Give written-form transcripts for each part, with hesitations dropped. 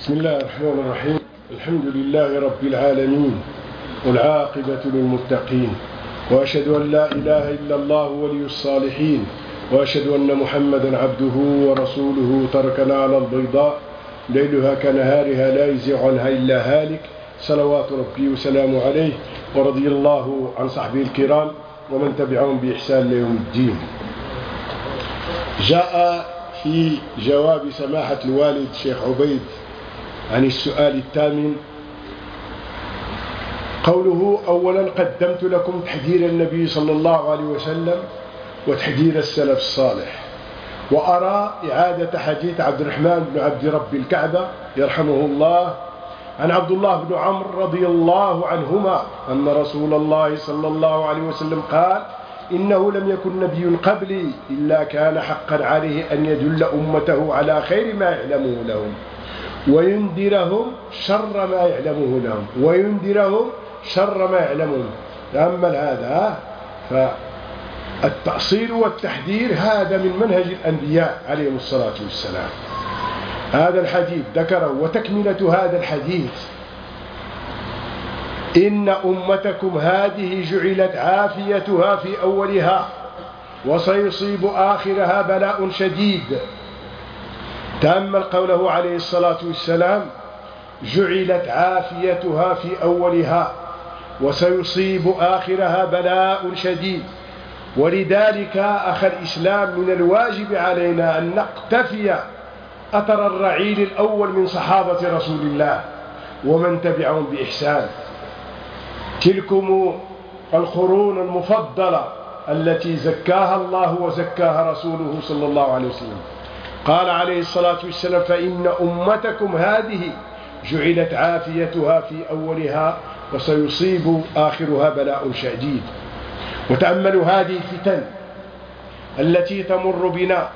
بسم الله الرحمن الرحيم. الحمد لله رب العالمين والعاقبة للمتقين، وأشهد أن لا إله إلا الله ولي الصالحين، وأشهد أن محمدا عبده ورسوله تركنا على البيضاء ليلها كنهارها لا يزيغ عنها إلا هالك، صلوات ربي وسلامه عليه، ورضي الله عن صحبه الكرام ومن تبعهم بإحسان ليوم الدين. جاء في جواب سماحة الوالد شيخ عبيد عن السؤال الثامن قوله: أولا قدمت لكم تحذير النبي صلى الله عليه وسلم وتحذير السلف الصالح، وأرى إعادة حديث عبد الرحمن بن عبد رب الكعبة يرحمه الله عن عبد الله بن عمرو رضي الله عنهما أن رسول الله صلى الله عليه وسلم قال: إنه لم يكن نبي قبلي إلا كان حقا عليه أن يدل أمته على خير ما يعلمه لهم وينذرهم شر ما يعلمه لهم تأمل هذا. فالتأصيل والتحذير هذا من منهج الأنبياء عليهم الصلاة والسلام. هذا الحديث ذكره وتكملة هذا الحديث: إن أمتكم هذه جعلت عافيتها في أولها وسيصيب آخرها بلاء شديد. تأمل قوله عليه الصلاة والسلام: جعلت عافيتها في أولها وسيصيب آخرها بلاء شديد. ولذلك أخي الإسلام من الواجب علينا أن نقتفي أثر الرعيل الأول من صحابة رسول الله ومن تبعهم بإحسان. تلكم القرون المفضلة التي زكاها الله وزكاها رسوله صلى الله عليه وسلم. قال عليه الصلاة والسلام: فإن أمتكم هذه جعلت عافيتها في أولها وسيصيب آخرها بلاء شديد. وتأملوا هذه الفتن التي تمر بنا،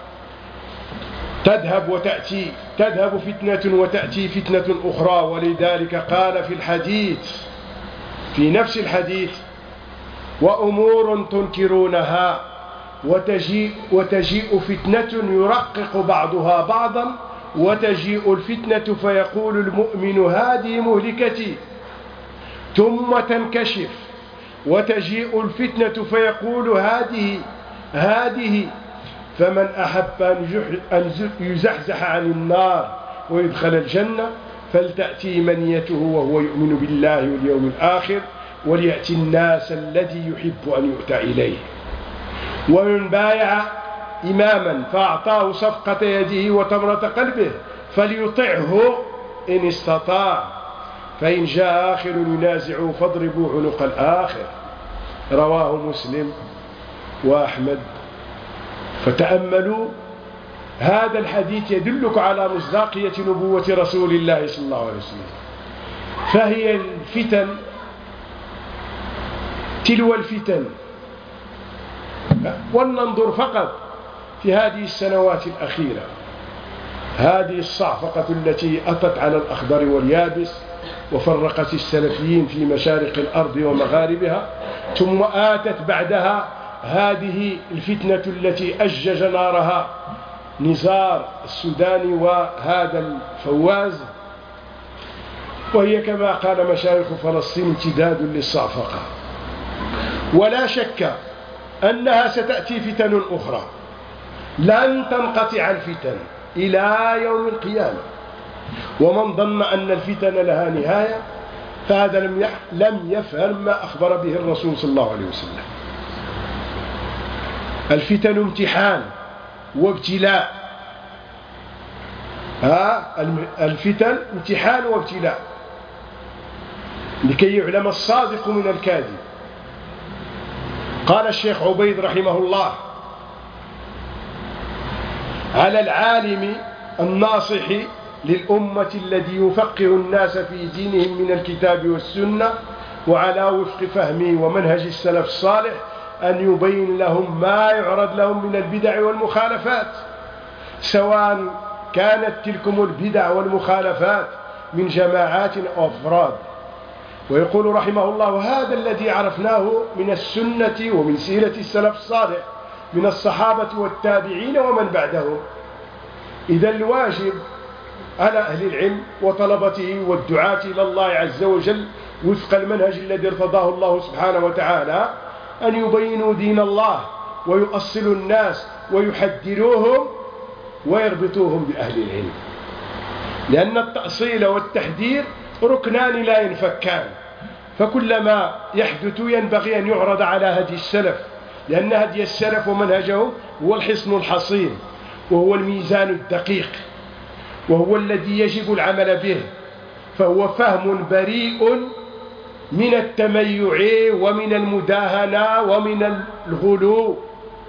تذهب فتنة وتأتي فتنة أخرى. ولذلك قال في الحديث، في نفس الحديث: وأمور تنكرونها وتجيء فتنة يرقق بعضها بعضا، وتجيء الفتنة فيقول المؤمن هذه مهلكتي، ثم تنكشف، وتجيء الفتنة فيقول هذه، فمن أحب أن يزحزح عن النار ويدخل الجنة فلتأتي منيته وهو يؤمن بالله واليوم الآخر، وليأتي الناس الذي يحب أن يؤتى إليه. ومن بايع إماما فأعطاه صفقة يده وتمرة قلبه فليطعه إن استطاع، فإن جاء آخر ينازعه فاضربوا عنق الآخر. رواه مسلم وأحمد. فتأملوا هذا الحديث يدلك على مصداقية نبوة رسول الله صلى الله عليه وسلم. فهي الفتن تلو الفتن. ولننظر فقط في هذه السنوات الأخيرة، هذه الصعقة التي أتت على الأخضر واليابس وفرقت السلفيين في مشارق الأرض ومغاربها، ثم آتت بعدها هذه الفتنة التي أجج نارها نزار السوداني وهذا الفواز، وهي كما قال مشايخ فلسطين امتداد للصعقة. ولا شك أنها ستأتي فتن أخرى، لن تنقطع الفتن إلى يوم القيامة. ومن ظن أن الفتن لها نهاية فهذا لم يفهم ما أخبر به الرسول صلى الله عليه وسلم. الفتن امتحان وابتلاء. الفتن امتحان وابتلاء لكي يعلم الصادق من الكاذب. قال الشيخ عبيد رحمه الله: على العالم الناصح للأمة الذي يفقه الناس في دينهم من الكتاب والسنة وعلى وفق فهمه ومنهج السلف الصالح أن يبين لهم ما يعرض لهم من البدع والمخالفات، سواء كانت تلكم البدع والمخالفات من جماعات أو أفراد. ويقول رحمه الله: وهذا الذي عرفناه من السنة ومن سيرة السلف الصالح من الصحابة والتابعين ومن بعدهم. إذا الواجب على أهل العلم وطلبته والدعاة إلى الله عز وجل وفق المنهج الذي ارتضاه الله سبحانه وتعالى أن يبينوا دين الله ويؤصلوا الناس ويحذروهم ويربطوهم بأهل العلم، لأن التأصيل والتحذير ركنان لا ينفكان، فكلما يحدث ينبغي أن يعرض على هدي السلف، لأن هدي السلف ومنهجه هو الحصن الحصين وهو الميزان الدقيق وهو الذي يجب العمل به، فهو فهم بريء من التميع ومن المداهنة ومن الغلو،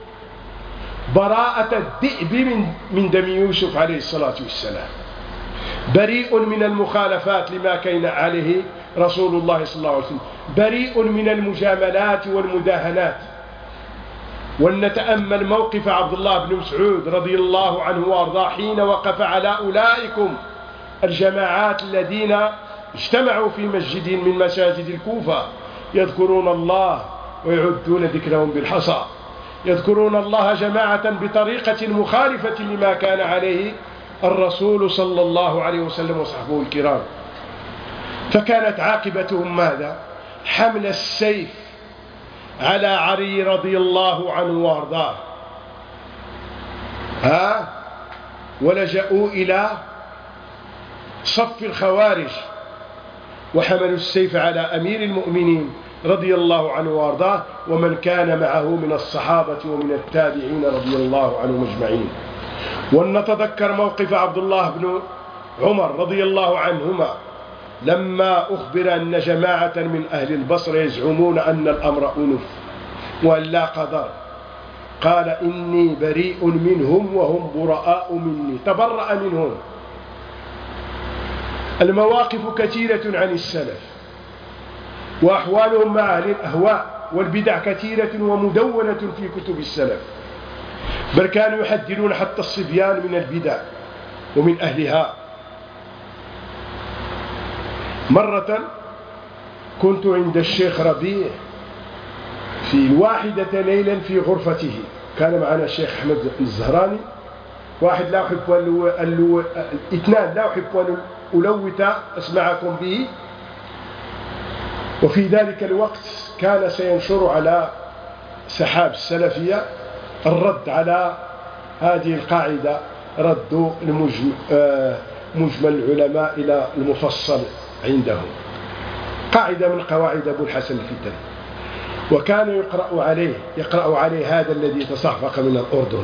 براءة الذئب من دم يوسف عليه الصلاة والسلام، بريء من المخالفات لما كان عليه رسول الله صلى الله عليه وسلم، بريء من المجاملات والمداهنات. ولنتأمل موقف عبد الله بن مسعود رضي الله عنه وارضاه حين وقف على أولئكم الجماعات الذين اجتمعوا في مسجد من مساجد الكوفة يذكرون الله ويعدون ذكرهم بالحصى، يذكرون الله جماعة بطريقة مخالفة لما كان عليه الرسول صلى الله عليه وسلم وصحبه الكرام، فكانت عاقبتهم ماذا؟ حمل السيف على علي رضي الله عنه وارضاه، ولجأوا إلى صف الخوارج وحملوا السيف على أمير المؤمنين رضي الله عنه وارضاه ومن كان معه من الصحابة ومن التابعين رضي الله عنهم أجمعين. ولنتذكر موقف عبد الله بن عمر رضي الله عنهما لما أخبر أن جماعة من أهل البصرة يزعمون أن الأمر أنف وأن لا قدر، قال إني بريء منهم وهم براء مني، تبرأ منهم. المواقف كثيرة عن السلف وأحوالهم مع أهل الأهواء والبدع كثيرة ومدونة في كتب السلف، بل كانوا يحذرون حتى الصبيان من البدع ومن أهلها. مرة كنت عند الشيخ ربيع في الواحدة ليلا في غرفته، كان معنا الشيخ أحمد الزهراني، واحد لا أحب اثنان لا أحب أن ألوث أسمعكم به، وفي ذلك الوقت كان سينشر على سحاب السلفية الرد على هذه القاعدة، رد مجمل العلماء إلى المفصل عندهم، قاعدة من قواعد أبو الحسن الفتن، وكان يقرأ عليه هذا الذي تصحفق من الأردن،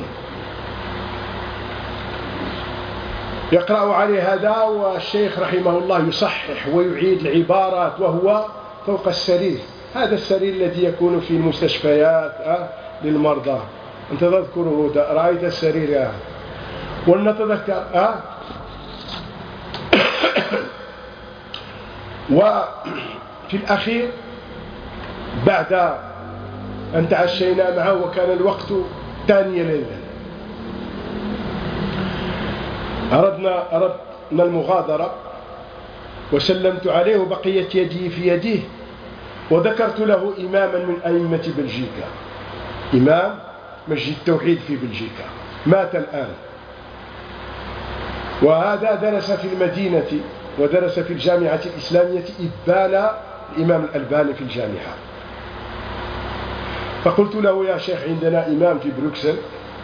يقرأ عليه هذا، والشيخ رحمه الله يصحح ويعيد العبارات وهو فوق السرير، هذا السرير الذي يكون في المستشفيات للمرضى، أنت تذكره، رأيت السرير يا ولنتذكر وفي الأخير بعد أن تعشينا معه وكان الوقت ثاني ليلا أردنا المغادرة، وسلمت عليه وبقيت يدي في يده، وذكرت له إماما من أئمة بلجيكا، إمام مسجد التوحيد في بلجيكا، مات الآن، وهذا درس في المدينة ودرس في الجامعة الإسلامية إبان الإمام الألباني في الجامعة. فقلت له يا شيخ عندنا إمام في بروكسل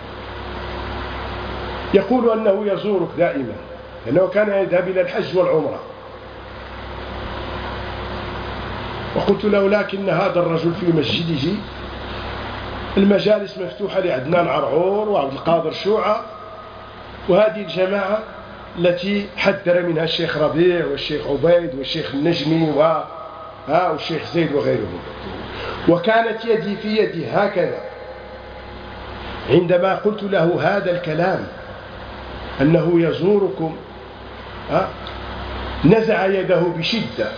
يقول أنه يزورك دائما، لأنه كان يذهب إلى الحج والعمرة، وقلت له لكن هذا الرجل في مسجده المجالس مفتوحة لعدنان عرعور وعبد القادر شوعة وهذه الجماعة التي حذر منها الشيخ ربيع والشيخ عبيد والشيخ النجمي والشيخ زيد وغيرهم، وكانت يدي في يدي هكذا عندما قلت له هذا الكلام أنه يزوركم، نزع يده بشدة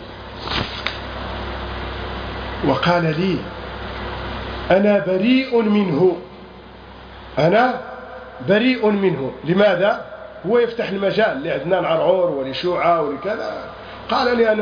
وقال لي أنا بريء منه، أنا بريء منه. لماذا؟ هو يفتح المجال لعدنان عرعور ولشوعة ولكذا. قال لي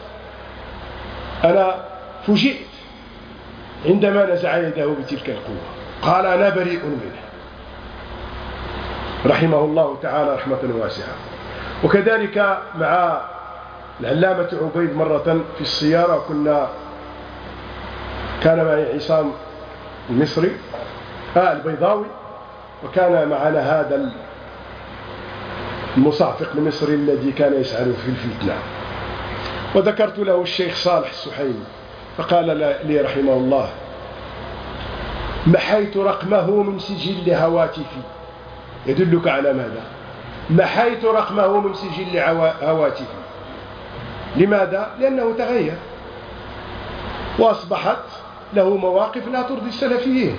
أنا فوجئت عندما نزع يده بتلك القوة، قال أنا بريء منه، رحمه الله تعالى رحمة واسعة. وكذلك مع العلامة عبيد مرة في السيارة كان معي عصام المصري البيضاوي، وكان معنا هذا المصافق المصري الذي كان يسأل في الفتنة، وذكرت له الشيخ صالح السحيمي، فقال لي رحمه الله: محيت رقمه من سجل هواتفي. يدلك على ماذا؟ محيت رقمه من سجل هواتفي. لماذا؟ لأنه تغير وأصبحت له مواقف لا ترضي السلفيين.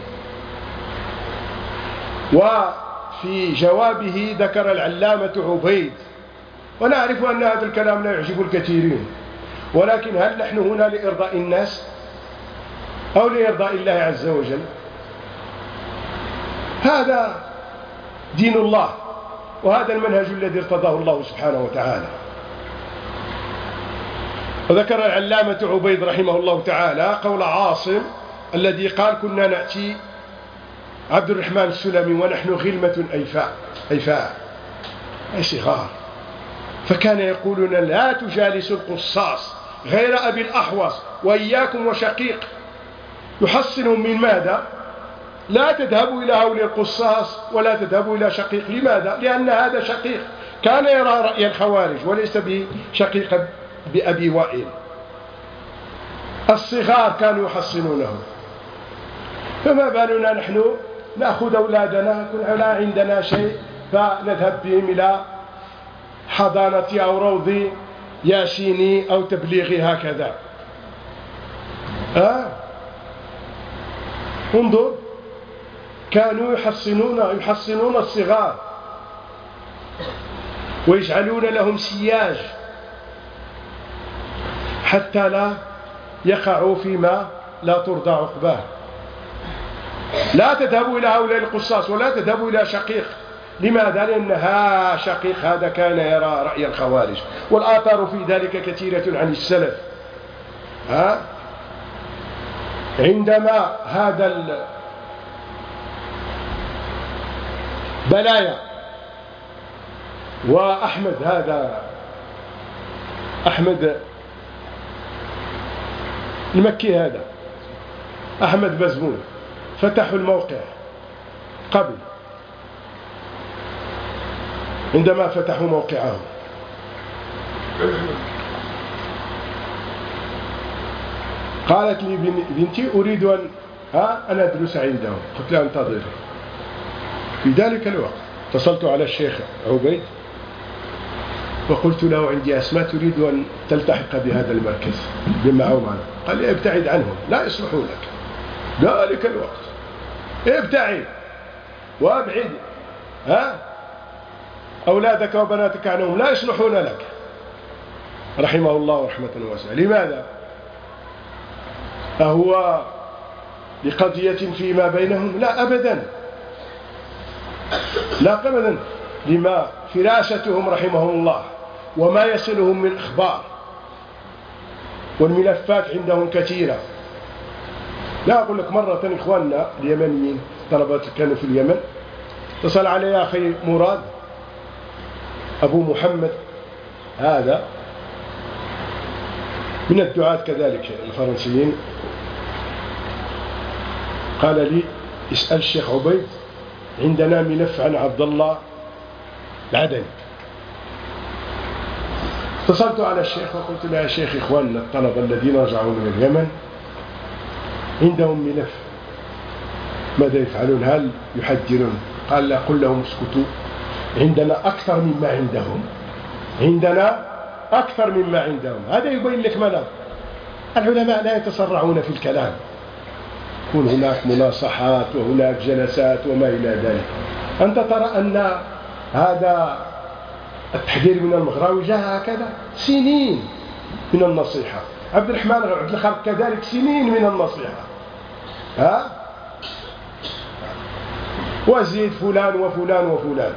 وفي جوابه ذكر العلامة عبيد، ونعرف أن هذا الكلام لا يعجب الكثيرين، ولكن هل نحن هنا لإرضاء الناس أو لإرضاء الله عز وجل؟ هذا دين الله، وهذا المنهج الذي ارتضاه الله سبحانه وتعالى. وذكر العلامة عبيد رحمه الله تعالى قول عاصم الذي قال: كنا نأتي عبد الرحمن السلمي ونحن غلمة أيفاء أي صغار، فكان يقول لنا: لا تجالسوا القصاص غير أبي الأحوص وإياكم وشقيق. يحصنهم من ماذا؟ لا تذهبوا إلى هؤلاء القصاص ولا تذهبوا إلى شقيق. لماذا؟ لأن هذا شقيق كان يرى رأي الخوارج وليس بشقيق بأبي وائل. الصغار كانوا يحصنونه، فما بالنا نحن نأخذ أولادنا يكون لا عندنا شيء فنذهب بهم إلى حضانة أو روض ياسيني أو تبليغي هكذا. انظر، كانوا يحصنون الصغار ويجعلون لهم سياج حتى لا يقعوا فيما لا ترضى عقباه. لا تذهبوا إلى هؤلاء القصاص ولا تذهبوا إلى شقيق. لماذا؟ لأن شقيق هذا كان يرى رأي الخوارج، والآثار في ذلك كثيرة عن السلف. عندما هذا بلايا وأحمد أحمد المكي هذا أحمد بزمون فتحوا الموقع قبل، عندما فتحوا موقعهم قالت لي بنتي: أريد أن أدرس عندهم. قلت لها: انتظري. في ذلك الوقت اتصلت على الشيخ عبيد وقلت له: عندي أسماء تريد أن تلتحق بهذا المركز بمعه معنا. قال لي: ابتعد عنهم لا يصلحون لك. ذلك الوقت ابتعد وابعد أولادك وبناتك عنهم لا يصلحون لك. رحمه الله رحمة واسعة. لماذا؟ أهو لقضية فيما بينهم؟ لا أبدا، لا أبدا، لما فراستهم رحمهم الله وما يصلهم من أخبار، والملفات عندهم كثيرة. لا أقول لك، مرة إخواننا اليمنيين طلبات كانوا في اليمن اتصل علي أخي مراد أبو محمد، هذا من الدعاة كذلك الفرنسيين، قال لي: اسأل الشيخ عبيد، عندنا ملف عن عبد الله العدني. اتصلت على الشيخ وقلت له: يا شيخ، إخواننا الطلبة الذين رجعوا من اليمن عندهم ملف، ماذا يفعلون؟ هل يحذرون؟ قال: لا، قل لهم اسكتوا، عندنا أكثر مما عندهم، عندنا أكثر مما عندهم. هذا يبين لك ماذا؟ العلماء لا يتسرعون في الكلام، يكون هناك مناصحات وهناك جلسات وما إلى ذلك. أنت ترى أن هذا التحذير من المغراوي جاء هكذا سنين من النصيحة. عبد الرحمن عبد الخالق كذلك سنين من النصيحة. وزيد فلان وفلان وفلان.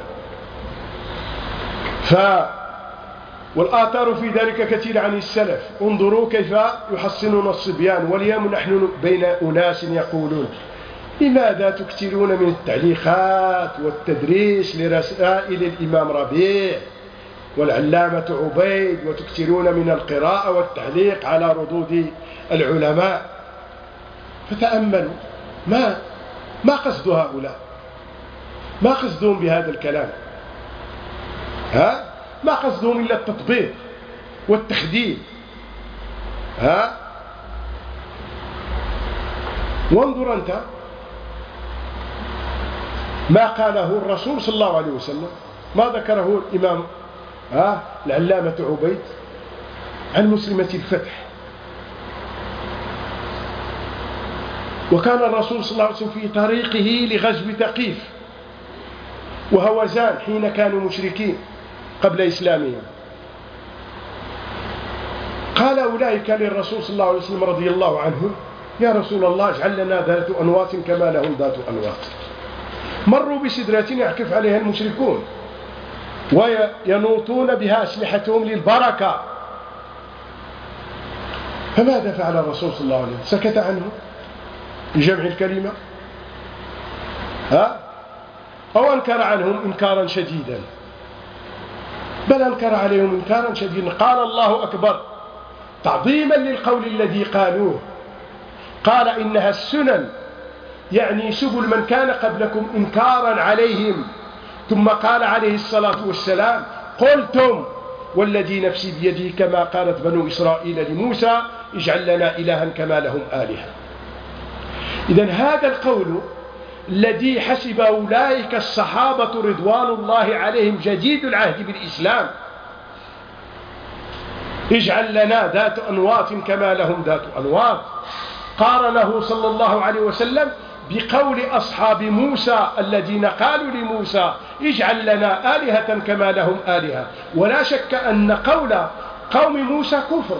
والآثار في ذلك كثير عن السلف. انظروا كيف يحصنون الصبيان. واليوم نحن بين أناس يقولون: لماذا تكثرون من التعليقات والتدريس لرسائل الإمام ربيع؟ والعلامة عبيد، وتكثرون من القراءة والتعليق على ردود العلماء. فتأملوا ما قصد هؤلاء، ما قصدهم بهذا الكلام، ما قصدهم إلا التطبيق والتخدير. وانظر أنت ما قاله الرسول صلى الله عليه وسلم، ما ذكره الإمام العلامة عبيد عن مسلمة الفتح. وكان الرسول صلى الله عليه وسلم في طريقه لغزو ثقيف وهوزان حين كانوا مشركين قبل إسلامهم. قال أولئك للرسول صلى الله عليه وسلم رضي الله عنه: يا رسول الله اجعل لنا ذات أنواط كما لهم ذات أنواط. مروا بسدرة يعكف عليها المشركون وينوطون بها أسلحتهم للبركة. فماذا فعل الرسول صلى الله عليه وسلم؟ سكت عنه بجمع الكلمة أو أنكر عنهم إنكارا شديدا؟ بل أنكر عليهم إنكارا شديدا. قال الله أكبر تعظيما للقول الذي قالوه. قال إنها السنن، يعني سبل من كان قبلكم، إنكارا عليهم. ثم قال عليه الصلاة والسلام: قلتم والذي نفسي بيده كما قالت بنو إسرائيل لموسى اجعل لنا إلها كما لهم آلهة. إذن هذا القول الذي حسب أولئك الصحابة رضوان الله عليهم جديد العهد بالإسلام، اجعل لنا ذات أنواط كما لهم ذات أنواط، قارنه صلى الله عليه وسلم بقول أصحاب موسى الذين قالوا لموسى اجعل لنا آلهة كما لهم آلهة. ولا شك أن قول قوم موسى كفر،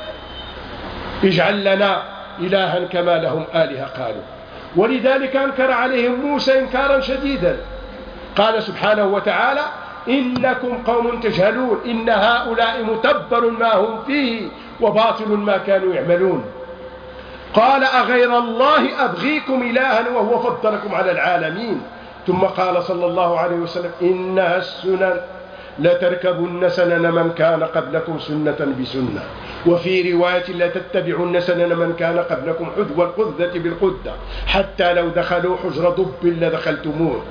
اجعل لنا إلها كما لهم آلهة قالوا. ولذلك أنكر عليهم موسى إنكارا شديدا. قال سبحانه وتعالى: إنكم قوم تجهلون إن هؤلاء متبر ما هم فيه وباطل ما كانوا يعملون. قال: أغير الله أبغيكم إلها وهو فضلكم على العالمين. ثم قال صلى الله عليه وسلم: إنها السنن لتركبن سنن من كان قبلكم سنة بسنة، وفي رواية لتتبعن سنن من كان قبلكم حذو القذة بالقذة حتى لو دخلوا حجر ضب لدخلتموه.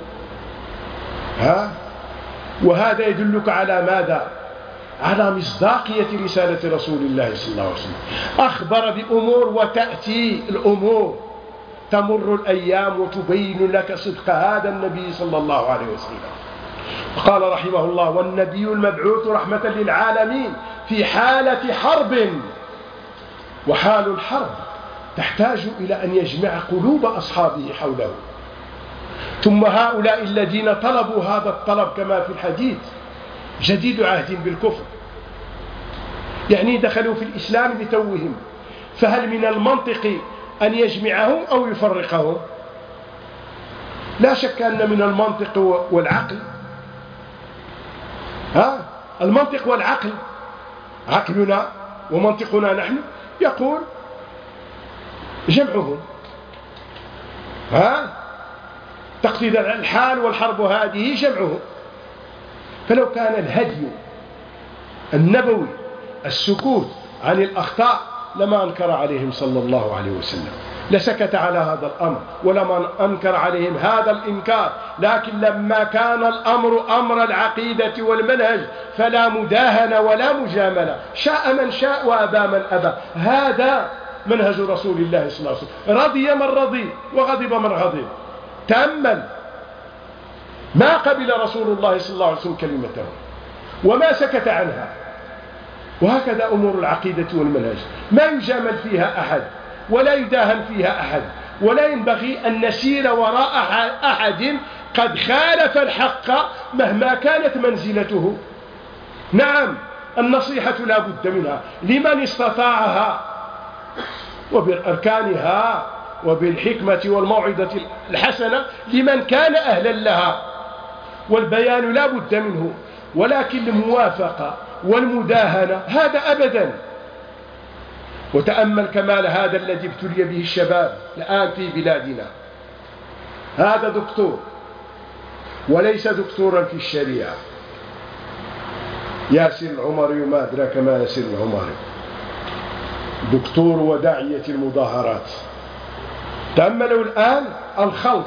وهذا يدلك على ماذا؟ على مصداقية رسالة رسول الله صلى الله عليه وسلم. أخبر بأمور وتأتي الأمور، تمر الأيام وتبين لك صدق هذا النبي صلى الله عليه وسلم. قال رحمه الله: والنبي المبعوث رحمة للعالمين في حالة حرب، وحال الحرب تحتاج إلى أن يجمع قلوب أصحابه حوله. ثم هؤلاء الذين طلبوا هذا الطلب كما في الحديث جديد عهد بالكفر، يعني دخلوا في الإسلام بتوهم، فهل من المنطق أن يجمعهم أو يفرقهم؟ لا شك أن من المنطق والعقل، المنطق والعقل، عقلنا ومنطقنا نحن يقول جمعهم، تقصد الحال والحرب هذه جمعهم. فلو كان الهدي النبوي السكوت عن الأخطاء لما أنكر عليهم صلى الله عليه وسلم، لسكت على هذا الأمر ولما أنكر عليهم هذا الإنكار. لكن لما كان الأمر أمر العقيدة والمنهج فلا مداهنة ولا مجاملة، شاء من شاء وأبى من أبى. هذا منهج رسول الله صلى الله عليه وسلم. رضي من رضي وغضب من غضب. تأمل، ما قبل رسول الله صلى الله عليه وسلم كلمته وما سكت عنها. وهكذا أمور العقيدة والمنهج ما يجامل فيها أحد ولا يداهن فيها أحد، ولا ينبغي أن نسير وراء أحد قد خالف الحق مهما كانت منزلته. نعم، النصيحة لا بد منها لمن استطاعها، وبأركانها وبالحكمة والموعظة الحسنة لمن كان أهلا لها، والبيان لا بد منه. ولكن الموافقة والمداهنة هذا أبدا. وتأمل كمال هذا الذي ابتلي به الشباب الآن في بلادنا. هذا دكتور وليس دكتورا في الشريعة، ياسر العمري وما أدراك ما ياسر العمري، دكتور وداعية المظاهرات. تأملوا الآن الخلط،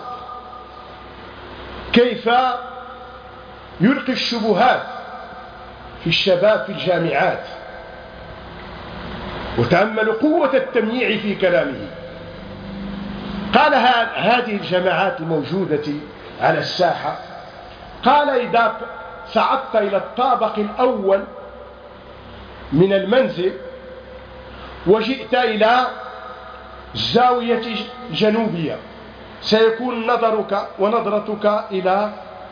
كيف يلقي الشبهات في الشباب في الجامعات، وتأملوا قوة التمييع في كلامه. قال هذه الجماعات الموجودة على الساحة، قال إذا صعدت إلى الطابق الأول من المنزل وجئت إلى الزاوية الجنوبية سيكون نظرك ونظرتك إلى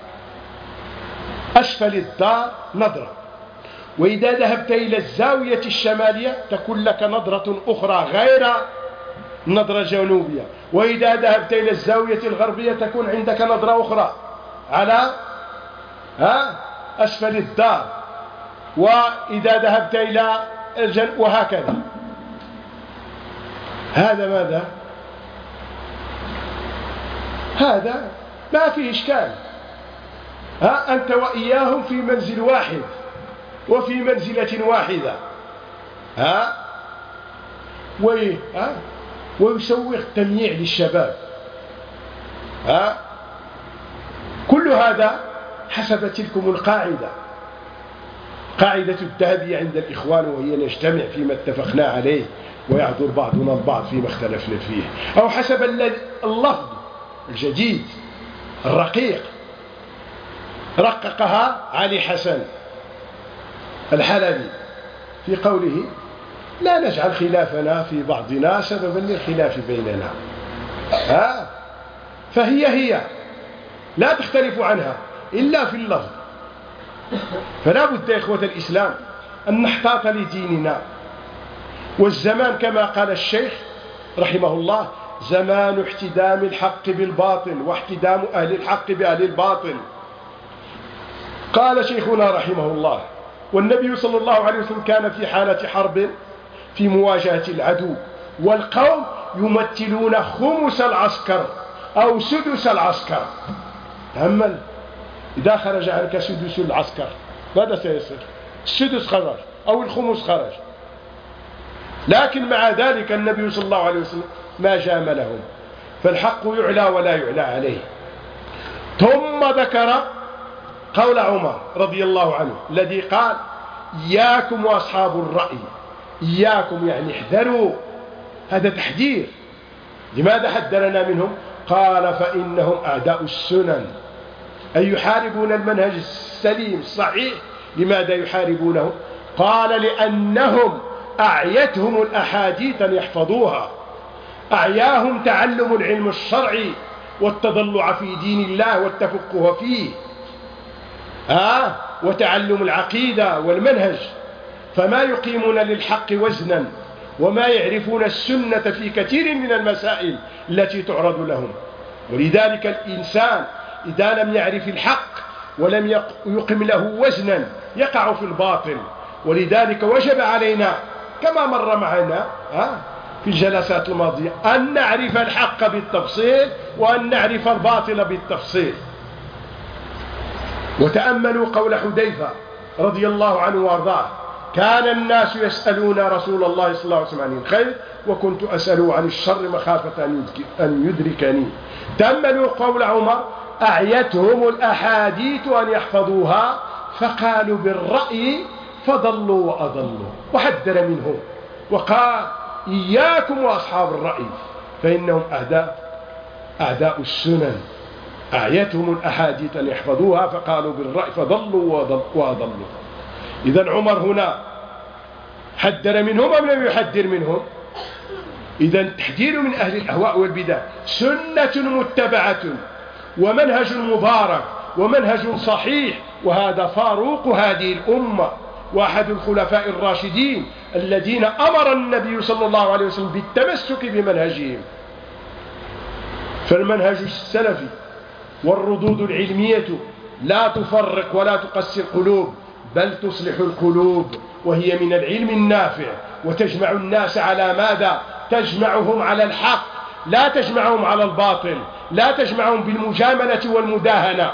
أسفل الدار نظرة، وإذا ذهبت إلى الزاوية الشمالية تكون لك نظرة أخرى غير نظرة جنوبية، وإذا ذهبت إلى الزاوية الغربية تكون عندك نظرة أخرى على أسفل الدار، وإذا ذهبت إلى وهكذا. هذا ماذا؟ هذا ما فيه إشكال. أنت وإياهم في منزل واحد وفي منزلة واحدة، ويسوغ التمييع للشباب. كل هذا حسب تلكم القاعدة، قاعدة الذهبية عند الإخوان، وهي نجتمع فيما اتفقنا عليه ويعذر بعضنا البعض فيما اختلفنا فيه، أو حسب اللفظ الجديد الرقيق رققها علي حسن الحلبي في قوله: لا نجعل خلافنا في بعضنا سببا للخلاف بيننا. فهي لا تختلف عنها إلا في اللفظ. فلا بد يا إخوة الإسلام أن نحتاط لديننا، والزمان كما قال الشيخ رحمه الله زمان احتدام الحق بالباطل واحتدام أهل الحق بأهل الباطل. قال شيخنا رحمه الله: والنبي صلى الله عليه وسلم كان في حالة حرب في مواجهة العدو، والقوم يمثلون خمس العسكر أو سدس العسكر. تأمل، إذا خرج عنك سدس العسكر ماذا سيصير؟ السدس خرج أو الخمس خرج. لكن مع ذلك النبي صلى الله عليه وسلم ما جاملهم، فالحق يعلى ولا يعلى عليه. ثم ذكر قول عمر رضي الله عنه الذي قال: إياكم وأصحاب الرأي. إياكم يعني احذروا، هذا تحذير. لماذا حذرنا منهم؟ قال: فإنهم أعداء السنن، أي يحاربون المنهج السليم الصحيح. لماذا يحاربونه؟ قال: لأنهم أعيتهم الأحاديث أن يحفظوها، أعياهم تعلم العلم الشرعي والتضلع في دين الله والتفقه فيه، وتعلم العقيدة والمنهج، فما يقيمون للحق وزنا وما يعرفون السنة في كثير من المسائل التي تعرض لهم. ولذلك الإنسان إذا لم يعرف الحق ولم يقم له وزنا يقع في الباطل. ولذلك وجب علينا كما مر معنا في الجلسات الماضية أن نعرف الحق بالتفصيل وأن نعرف الباطل بالتفصيل. وتأملوا قول حذيفة رضي الله عنه وارضاه: كان الناس يسألون رسول الله صلى الله عليه وسلم عن الخير وكنت أسأله عن الشر مخافة أن يدركني. تأملوا قول عمر: أعيتهم الأحاديث أن يحفظوها فقالوا بالرأي فضلوا وأضلوا، وحذر منهم وقال: إياكم وأصحاب الرأي فإنهم أعداء السنن. أعيتهم الأحاديث أن يحفظوها فقالوا بالرأي فضلوا وأضلوا. إذن عمر هنا حذر منهم أم لم يحذر منهم؟ إذن تحذير من أهل الأهواء والبدع سنة متبعة ومنهج مبارك ومنهج صحيح، وهذا فاروق هذه الأمة وأحد الخلفاء الراشدين الذين أمر النبي صلى الله عليه وسلم بالتمسك بمنهجهم. فالمنهج السلفي والردود العلمية لا تفرق ولا تقسي القلوب، بل تصلح القلوب، وهي من العلم النافع، وتجمع الناس على ماذا؟ تجمعهم على الحق، لا تجمعهم على الباطل، لا تجمعهم بالمجاملة والمداهنة.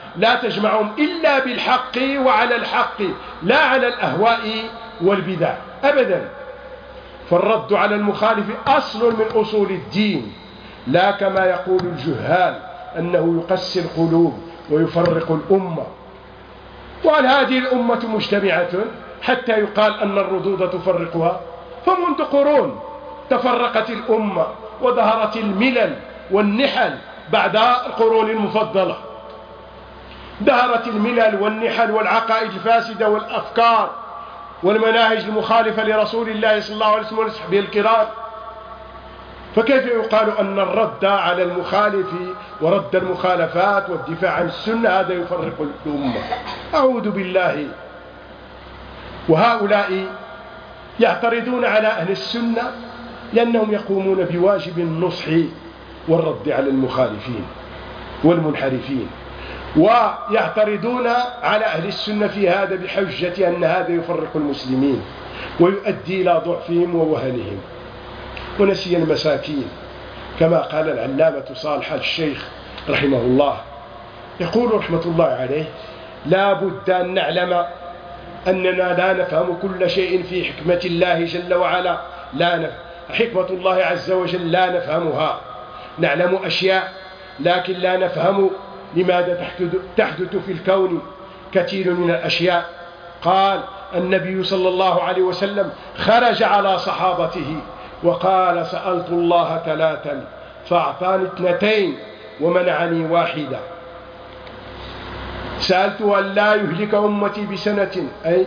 لا تجمعهم إلا بالحق وعلى الحق لا على الأهواء والبدع أبدا. فالرد على المخالف أصل من أصول الدين، لا كما يقول الجهال أنه يقسي القلوب ويفرق الأمة. وهل هذه الأمة مجتمعة حتى يقال أن الردود تفرقها؟ فمنذ قرون تفرقت الأمة وظهرت الملل والنحل بعد القرون المفضلة. ظهرت الملل والنحل والعقائد الفاسدة والأفكار والمناهج المخالفة لرسول الله صلى الله عليه وسلم وصحبه الكرام. فكيف يقال أن الرد على المخالف ورد المخالفات والدفاع عن السنة هذا يفرق الأمة؟ أعوذ بالله. وهؤلاء يعترضون على أهل السنة لأنهم يقومون بواجب النصح والرد على المخالفين والمنحرفين، ويعترضون على أهل السنة في هذا بحجة أن هذا يفرق المسلمين ويؤدي إلى ضعفهم ووهنهم. ونسي المساكين كما قال العلامة صالح الشيخ رحمه الله، يقول رحمة الله عليه: لا بد أن نعلم أننا لا نفهم كل شيء في حكمة الله جل وعلا، حكمة الله عز وجل لا نفهمها. نعلم أشياء لكن لا نفهم لماذا تحدث في الكون كثير من الأشياء. قال النبي صلى الله عليه وسلم خرج على صحابته وقال: سألت الله 3 فأعطاني 2 ومنعني 1. سألته أن لا يهلك أمتي بسنة، أي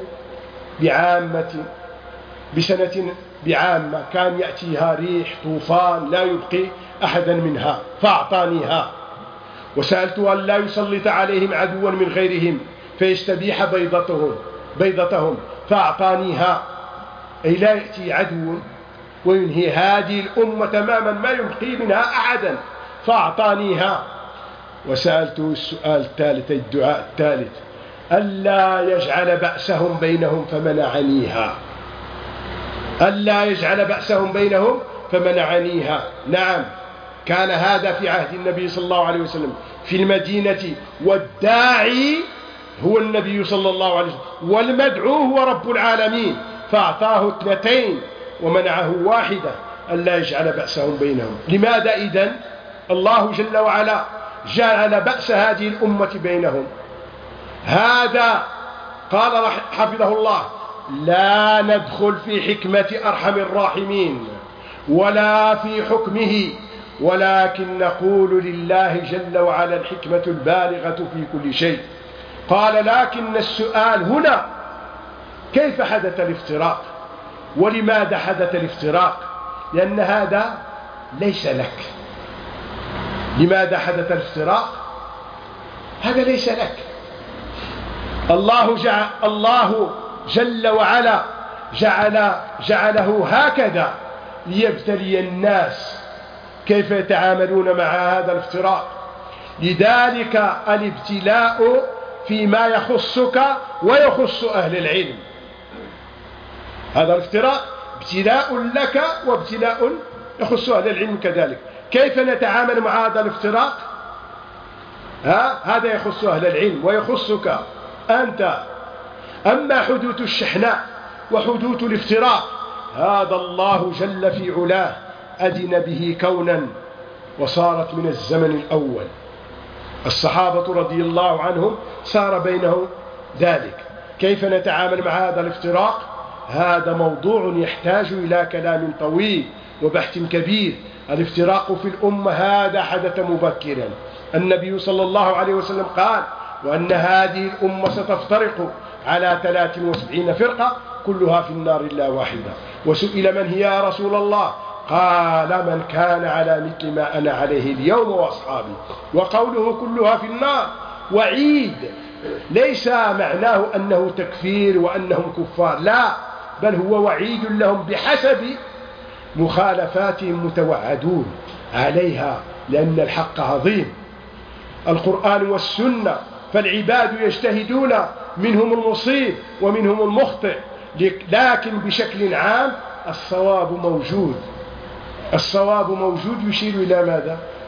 بسنة بعامة كان يأتيها ريح طوفان لا يبقي أحدا منها فأعطانيها. وسألته أن لا يسلط عليهم عدوا من غيرهم فيستبيح بيضتهم فأعطانيها، أي لا يأتي عدو وينهي هذه الأمة تماما ما يبقي منها أحدا فأعطانيها. وسألته السؤال الثالث، الدعاء الثالث: ألا يجعل بأسهم بينهم فمنعنيها. ألا يجعل بأسهم بينهم فمنعنيها. نعم، كان هذا في عهد النبي صلى الله عليه وسلم في المدينة، والداعي هو النبي صلى الله عليه وسلم والمدعو هو رب العالمين، فأعطاه 2 ومنعه 1، ألا يجعل بأسهم بينهم. لماذا إذن الله جل وعلا جعل بأس هذه الأمة بينهم؟ هذا قال حفظه الله: لا ندخل في حكمة أرحم الراحمين ولا في حكمه، ولكن نقول لله جل وعلا الحكمة البالغة في كل شيء. قال: لكن السؤال هنا كيف حدث الافتراق؟ ولماذا حدث الافتراق؟ لأن هذا ليس لك. لماذا حدث الافتراق؟ هذا ليس لك. الله جل وعلا جعله هكذا ليبتلي الناس كيف يتعاملون مع هذا الافتراق. لذلك الابتلاء فيما يخصك ويخص أهل العلم. هذا الافتراق ابتلاء لك وابتلاء يخص أهل العلم كذلك. كيف نتعامل مع هذا الافتراق؟ هذا يخص أهل العلم ويخصك أنت. أما حدوث الشحناء وحدوث الافتراق هذا الله جل في علاه أذن به كونا، وصارت من الزمن الأول. الصحابة رضي الله عنهم صار بينهم ذلك. كيف نتعامل مع هذا الافتراق؟ هذا موضوع يحتاج إلى كلام طويل وبحث كبير. الافتراق في الأمة هذا حدث مبكرا. النبي صلى الله عليه وسلم قال: وأن هذه الأمة ستفترق على 73 فرقة كلها في النار إلا واحدة. وسئل: من هي يا رسول الله؟ قال: من كان على مثل ما أنا عليه اليوم وأصحابي. وقوله كلها في النار وعيد، ليس معناه أنه تكفير وأنهم كفار، لا، بل هو وعيد لهم بحسب مخالفاتهم متوعدون عليها، لأن الحق عظيم. القرآن والسنة، فالعباد يجتهدون، منهم المصيب ومنهم المخطئ، لكن بشكل عام الصواب موجود. الصواب موجود يشير إلى ماذا؟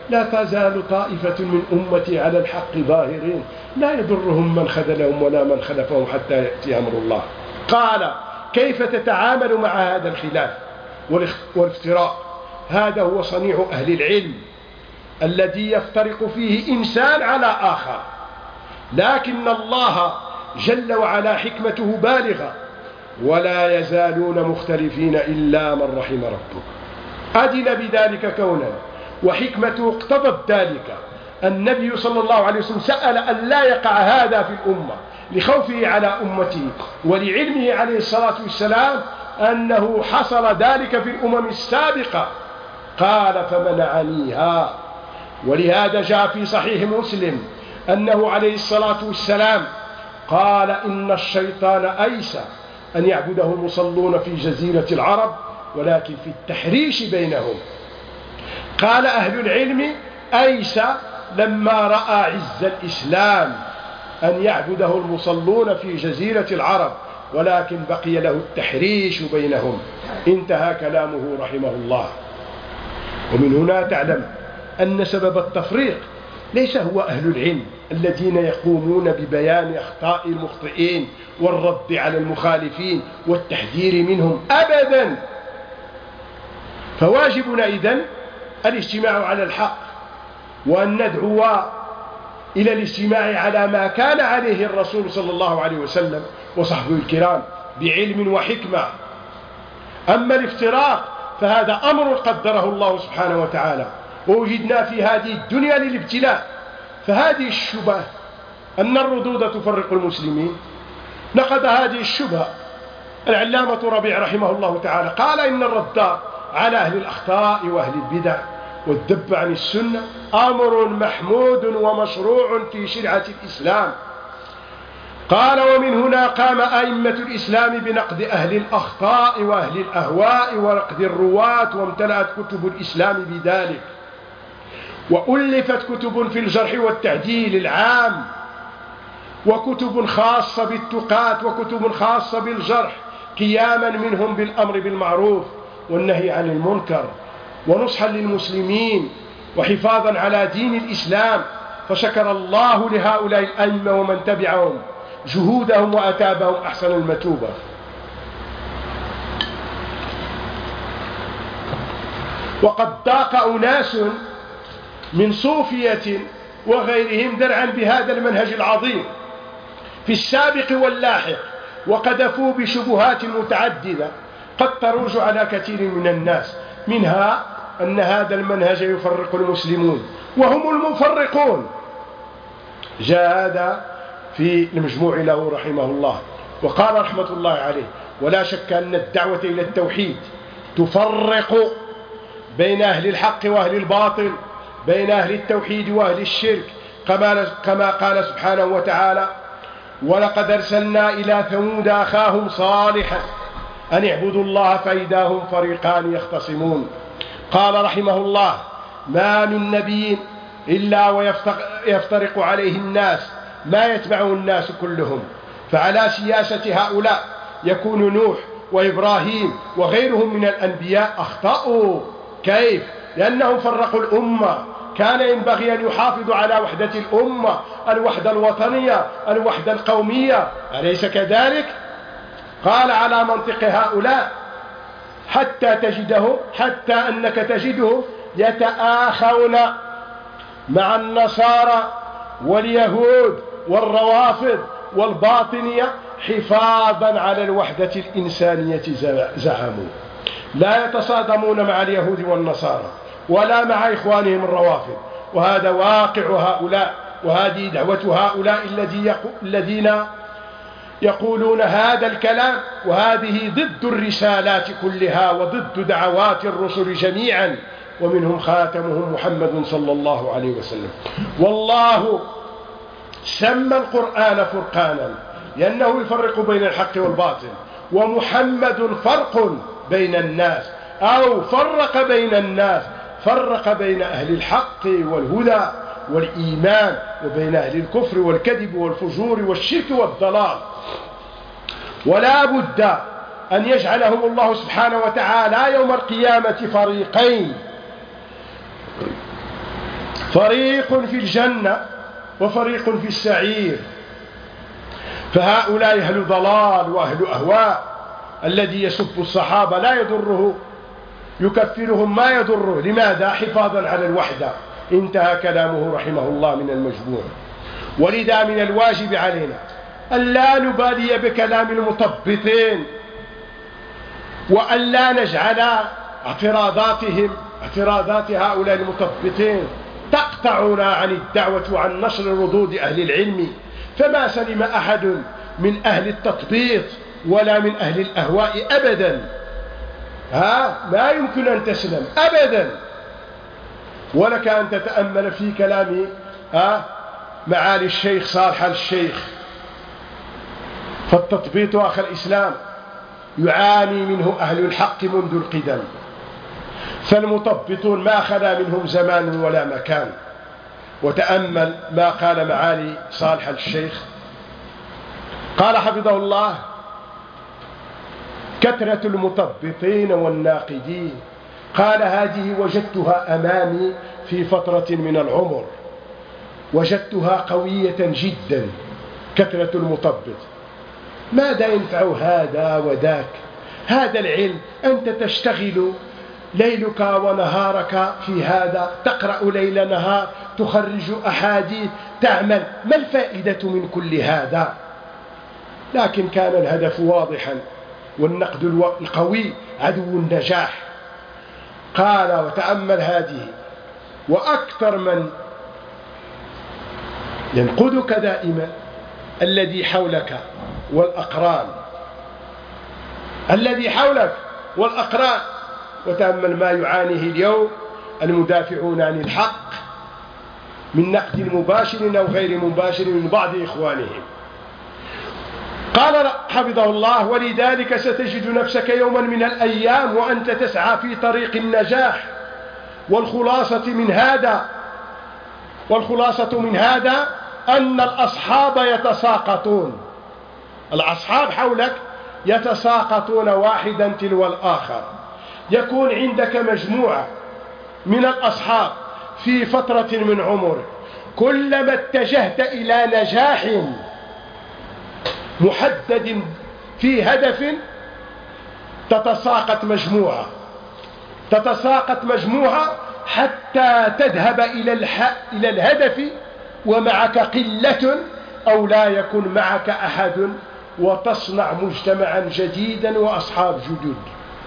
لا تزال طائفة من أمتي على الحق ظاهرين لا يضرهم من خذلهم ولا من خلفهم حتى يأتي أمر الله. قال كيف تتعامل مع هذا الخلاف والافتراء؟ هذا هو صنيع أهل العلم الذي يفترق فيه إنسان على آخر، لكن الله جل وعلا حكمته بالغة ولا يزالون مختلفين إلا من رحم ربك. أدل بذلك كونا وحكمته اقتضت ذلك. النبي صلى الله عليه وسلم سأل أن لا يقع هذا في الأمة لخوفه على أمته ولعلمه عليه الصلاة والسلام أنه حصل ذلك في الأمم السابقة، قال فمنعنيها. ولهذا جاء في صحيح مسلم أنه عليه الصلاة والسلام قال إن الشيطان أيسى أن يعبده المصلون في جزيرة العرب ولكن في التحريش بينهم. قال أهل العلم أيسى لما رأى عز الإسلام أن يعبده المصلون في جزيرة العرب ولكن بقي له التحريش بينهم. انتهى كلامه رحمه الله. ومن هنا تعلم أن سبب التفريق ليس هو أهل العلم الذين يقومون ببيان أخطاء المخطئين والرد على المخالفين والتحذير منهم أبدا. فواجبنا إذن الاجتماع على الحق وأن ندعو إلى الاجتماع على ما كان عليه الرسول صلى الله عليه وسلم وصحبه الكرام بعلم وحكمة. أما الافتراق فهذا أمر قدره الله سبحانه وتعالى ووجدنا في هذه الدنيا للابتلاء. فهذه الشبهة أن الردود تفرق المسلمين نقد هذه الشبهة العلامة ربيع رحمه الله تعالى، قال إن الرد على أهل الأخطاء وأهل البدع والذب عن السنة أمر محمود ومشروع في شريعة الإسلام. قال ومن هنا قام أئمة الإسلام بنقد أهل الأخطاء وأهل الأهواء ونقد الرواة، وامتلأت كتب الإسلام بذلك، وألفت كتب في الجرح والتعديل العام، وكتب خاصة بالتقاة، وكتب خاصة بالجرح قياما منهم بالأمر بالمعروف والنهي عن المنكر ونصحا للمسلمين وحفاظا على دين الإسلام. فشكر الله لهؤلاء الأئمة ومن تبعهم جهودهم وأتابهم أحسن المتوبة. وقد ضاق أناس من صوفية وغيرهم درعا بهذا المنهج العظيم في السابق واللاحق، وقذفوا بشبهات متعددة قد تروج على كثير من الناس، منها أن هذا المنهج يفرق المسلمون وهم المفرقون. جاء هذا في المجموع له رحمه الله وقال رحمة الله عليه: ولا شك أن الدعوة إلى التوحيد تفرق بين أهل الحق وأهل الباطل، بين أهل التوحيد وأهل الشرك، كما قال سبحانه وتعالى: ولقد أرسلنا إلى ثمود أخاهم صالحا أن اعبدوا الله فإذا هم فريقان يختصمون. قال رحمه الله: ما من نبي إلا ويفترق عليه الناس ما يتبعه الناس كلهم، فعلى سياسة هؤلاء يكون نوح وإبراهيم وغيرهم من الأنبياء أخطأوا. كيف؟ لأنهم فرقوا الأمة. كان ينبغي أن يحافظوا على وحدة الأمة، الوحدة الوطنية، الوحدة القومية، أليس كذلك؟ قال على منطق هؤلاء: حتى أنك تجدهم يتآخون مع النصارى واليهود والروافض والباطنية حفاظا على الوحدة الإنسانية. زعموا لا يتصادمون مع اليهود والنصارى ولا مع إخوانهم الروافض، وهذا واقع هؤلاء، وهذه دعوة هؤلاء الذين يقولون هذا الكلام، وهذه ضد الرسالات كلها وضد دعوات الرسل جميعا، ومنهم خاتمهم محمد صلى الله عليه وسلم. والله سمى القرآن فرقانا لأنه يفرق بين الحق والباطل، ومحمد فرق بين الناس، أو فرق بين الناس، فرق بين أهل الحق والهدى والإيمان وبين أهل الكفر والكذب والفجور والشرك والضلال. ولا بد أن يجعلهم الله سبحانه وتعالى يوم القيامة فريقين، فريق في الجنة وفريق في السعير. فهؤلاء أهل ضلال وأهل أهواء. الذي يسب الصحابة لا يضره، يكفرهم ما يضره. لماذا؟ حفاظا على الوحدة. انتهى كلامه رحمه الله من المجموع. ولذا من الواجب علينا أن لا نبالي بكلام المطبطين، وأن لا نجعل اعتراضات هؤلاء المطبطين تقطعنا عن الدعوة وعن نشر ردود أهل العلم. فما سلم أحد من أهل التطبيط ولا من أهل الأهواء أبدا. لا يمكن أن تسلم أبدا. ولك أن تتأمل في كلام معالي الشيخ صالح الشيخ. فالتطبيط أخي الإسلام يعاني منه أهل الحق منذ القدم. فالمطبطون ما خلا منهم زمان ولا مكان. وتأمل ما قال معالي صالح الشيخ. قال حفظه الله: كثرة المطبطين والناقدين، قال هذه وجدتها أمامي في فترة من العمر، وجدتها قوية جدا. كثرة المطبط ماذا ينفع هذا وذاك؟ هذا العلم أنت تشتغل ليلك ونهارك في هذا، تقرأ ليل نهار، تخرج أحاديث، تعمل، ما الفائدة من كل هذا؟ لكن كان الهدف واضحا، والنقد القوي عدو النجاح. قال: وتأمل هذه. وأكثر من ينقدك دائما الذي حولك والأقران، الذي حولك والأقران. وتأمل ما يعانيه اليوم المدافعون عن الحق من نقد مباشر أو غير مباشر من بعض إخوانهم. قال حفظه الله: ولذلك ستجد نفسك يوما من الأيام وأنت تسعى في طريق النجاح. والخلاصة من هذا أن الأصحاب يتساقطون. الأصحاب حولك يتساقطون واحدا تلو الآخر. يكون عندك مجموعة من الأصحاب في فترة من عمرك، كلما اتجهت إلى نجاح محدد في هدف تتساقط مجموعة حتى تذهب إلى الهدف ومعك قلة أو لا يكن معك أحد، وتصنع مجتمعا جديدا وأصحاب جدد.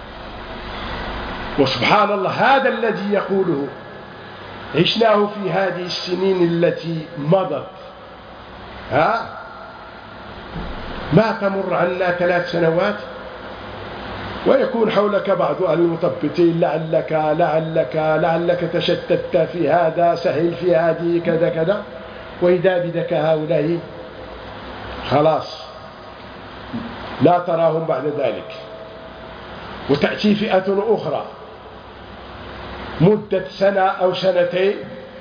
وسبحان الله، هذا الذي يقوله عشناه في هذه السنين التي مضت. ما تمر عنا 3 سنوات ويكون حولك بعض أهل المطبطين: لعلك تشتت في هذا، سهل في هذه، كذا كذا. وإذا بدك هؤلاء خلاص لا تراهم بعد ذلك. وتأتي فئة أخرى مدة سنة أو سنتين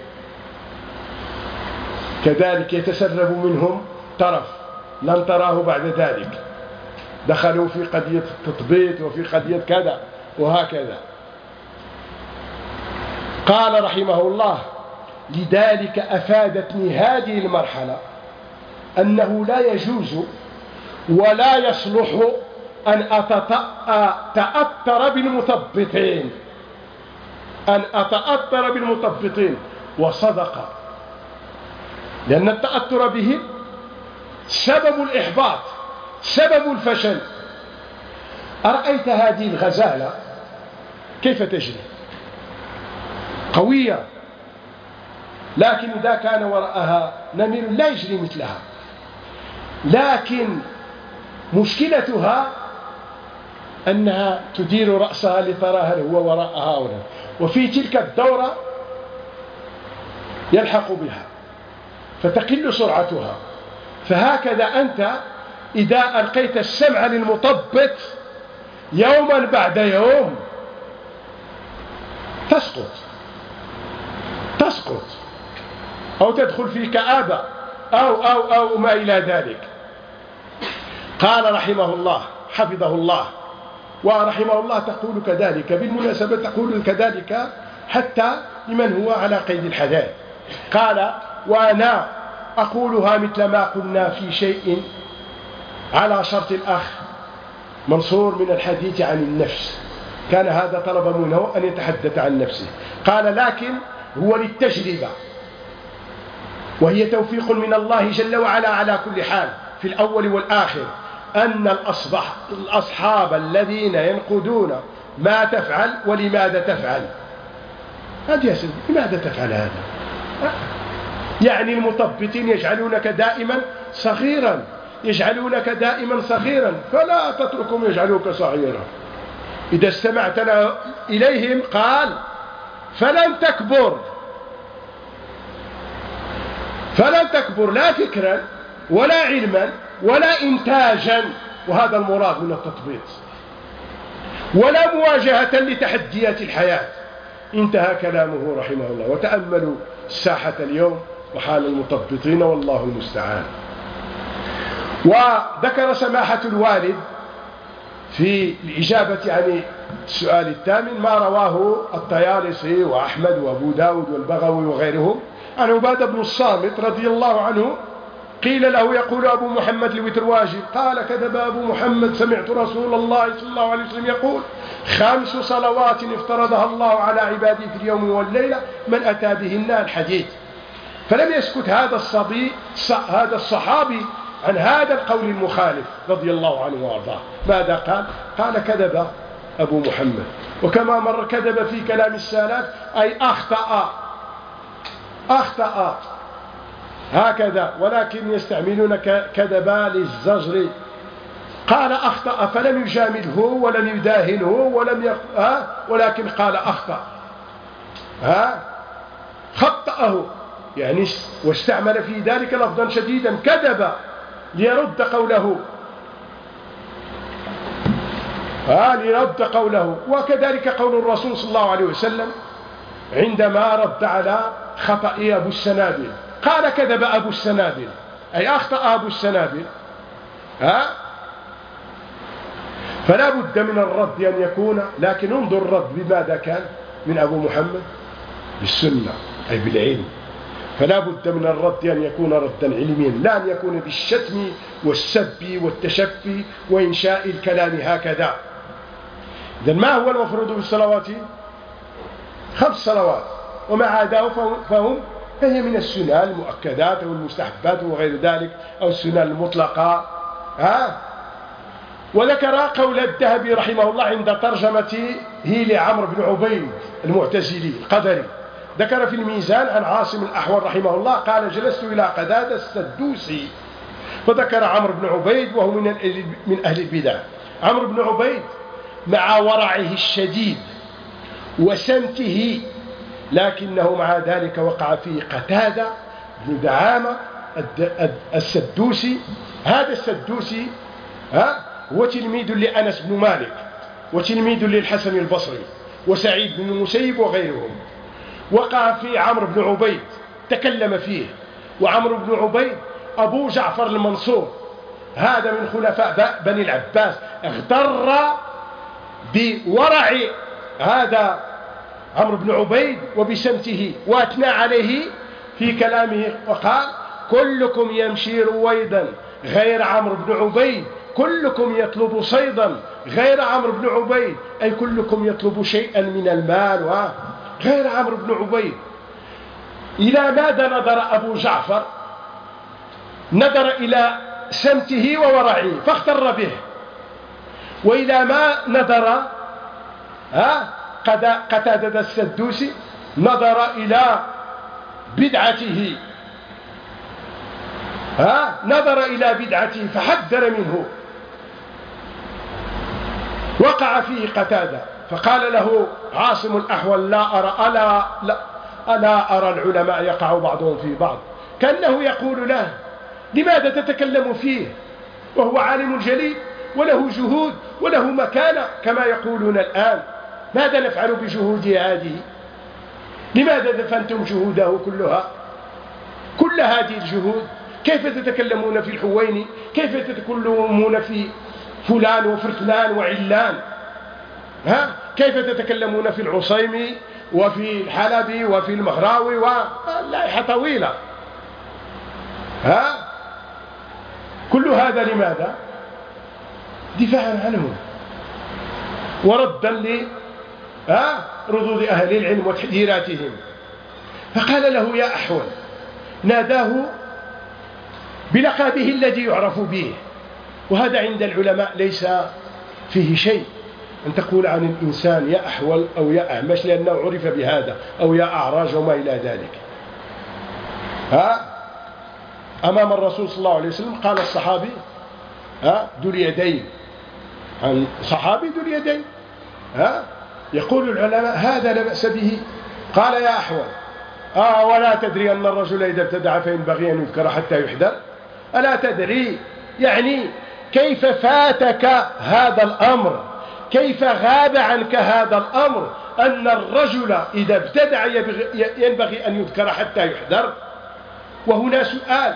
كذلك يتسرب منهم طرف لن تراه بعد ذلك، دخلوا في قضية التطبيط وفي قضية كذا وهكذا. قال رحمه الله: لذلك أفادتني هذه المرحلة أنه لا يجوز ولا يصلح أن أتأثر بالمثبطين. وصدق، لأن التأثر به سبب الإحباط، سبب الفشل. أرأيت هذه الغزالة كيف تجري؟ قوية، لكن إذا كان وراءها نمر لا يجري مثلها. لكن مشكلتها أنها تدير رأسها لتراها هو وراءها هنا، وفي تلك الدورة يلحق بها فتقل سرعتها. فهكذا أنت إذا ألقيت السمع للمطبط يوما بعد يوم تسقط أو تدخل في كآبة أو ما إلى ذلك. قال رحمه الله حفظه الله، ورحمه الله تقول كذلك، بالمناسبة تقول كذلك حتى لمن هو على قيد الحياة. قال: وأنا أقولها مثل ما قلنا في شيء على شرط الأخ منصور من الحديث عن النفس. كان هذا طلب منه أن يتحدث عن نفسه. قال: لكن هو للتجربة، وهي توفيق من الله جل وعلا على كل حال في الأول والآخر، أن الأصحاب الذين ينقدون ما تفعل ولماذا تفعل. هذا يا سيدي، لماذا تفعل هذا؟ يعني المثبطين يجعلونك دائما صغيرا، يجعلونك دائما صغيرا، فلا تتركهم يجعلوك صغيرا. إذا استمعت إليهم قال: فلن تكبر، فلن تكبر لا فكرا ولا علما ولا إنتاجا، وهذا المراد من التثبيط، ولا مواجهة لتحديات الحياة. انتهى كلامه رحمه الله. وتأملوا الساحة اليوم وحال المثبطين والله المستعان. وذكر سماحة الوالد في الإجابة عن السؤال الثامن ما رواه الطيالسي وأحمد وأبو داود والبغوي وغيرهم عن عبادة بن الصامت رضي الله عنه. قيل له: يقول أبو محمد الوتر واجب. قال: كذب أبو محمد، سمعت رسول الله صلى الله عليه وسلم يقول: 5 صلوات افترضها الله على عباده في اليوم والليلة من أتى بهن. الحديث. فلم يسكت هذا الصحابي عن هذا القول المخالف رضي الله عنه وارضاه. ماذا قال؟ قال: كذب أبو محمد. وكما مر كذب في كلام السلف أي أخطأ هكذا، ولكن يستعملون كذب للزجر. قال: أخطأ، فلم يجامله ولم يداهنه ولكن قال: أخطأ، خطأه يعني، واستعمل في ذلك لفظا شديدا، كذب، ليرد قوله، ليرد قوله. وكذلك قول الرسول صلى الله عليه وسلم عندما رد على خطأ أبو السنابل، قال: كذب أبو السنابل، أي أخطأ أبو السنابل. فلا بد من الرد أن يكون، لكن انظر الرد بماذا كان من أبو محمد؟ بالسنة، أي بالعلم. فلا بد من الرد أن يكون ردا علميا، لا أن يكون بالشتم والسب والتشفي وإنشاء الكلام هكذا. إذن ما هو المفروض بالصلوات؟ 5 صلوات، وما عداه فهي من السنن المؤكدات أو المستحبات وغير ذلك، أو السنن المطلقة. وذكر قول الذهبي رحمه الله عند ترجمته لعمرو بن عبيد المعتزلي القدري. ذكر في الميزان عن عاصم الأحول رحمه الله قال: جلست إلى قتادة السدوسي، فذكر عمرو بن عبيد وهو من أهل البدع. عمرو بن عبيد مع ورعه الشديد وسمته، لكنه مع ذلك وقع فيه قتادة بن دعامة السدوسي. هذا السدوسي هو تلميذ لأنس بن مالك، وتلميذ للحسن البصري وسعيد بن المسيب وغيرهم. وقع في عمرو بن عبيد، تكلم فيه. وعمرو بن عبيد أبو جعفر المنصور، هذا من خلفاء بني العباس، اغتر بورع هذا عمرو بن عبيد وبسمته، وأثنى عليه في كلامه وقال: كلكم يمشي رويدا غير عمرو بن عبيد، كلكم يطلب صيدا غير عمرو بن عبيد، أي كلكم يطلب شيئا من المال غير عمرو بن عبيد. إلى ماذا نظر أبو جعفر؟ نظر إلى سمته وورعه فاغتر به. وإلى ما نظر قتادة السدوسي، نظر إلى بدعته، نظر إلى بدعته فحذر منه. وقع فيه قتادة، فقال له عاصم الأحول: ألا أرى العلماء يقع بعضهم في بعض، كأنه يقول له: لماذا تتكلم فيه وهو عالم جليل وله جهود وله مكانة كما يقولون الآن؟ ماذا نفعل بجهوده هذه؟ لماذا دفنتم جهوده كلها؟ كل هذه الجهود، كيف تتكلمون في الحويني؟ كيف تتكلمون في فلان وفرتلان وعلان؟ ها؟ كيف تتكلمون في العصيمي وفي الحلبي وفي المهراوي واللائحة طويلة. ها؟ كل هذا لماذا؟ دفاعا عنهم وردا لردود أهل العلم وتحذيراتهم. فقال له يا أحول، ناداه بلقبه الذي يعرف به، وهذا عند العلماء ليس فيه شيء أن تقول عن الإنسان يا أحول أو يا أعمش، لأنه عرف بهذا، أو يا أعراج وما إلى ذلك. أمام الرسول صلى الله عليه وسلم قال الصحابي ذو اليدين، عن صحابي ذو اليدين. يقول العلماء هذا لا بأس به. قال يا أحول ولا تدري أن الرجل إذا ابتدع فينبغي أن يذكر حتى يحذر؟ ألا تدري؟ يعني كيف فاتك هذا الأمر، كيف غاب عنك هذا الأمر، أن الرجل إذا ابتدع ينبغي أن يذكر حتى يحذر. وهنا سؤال،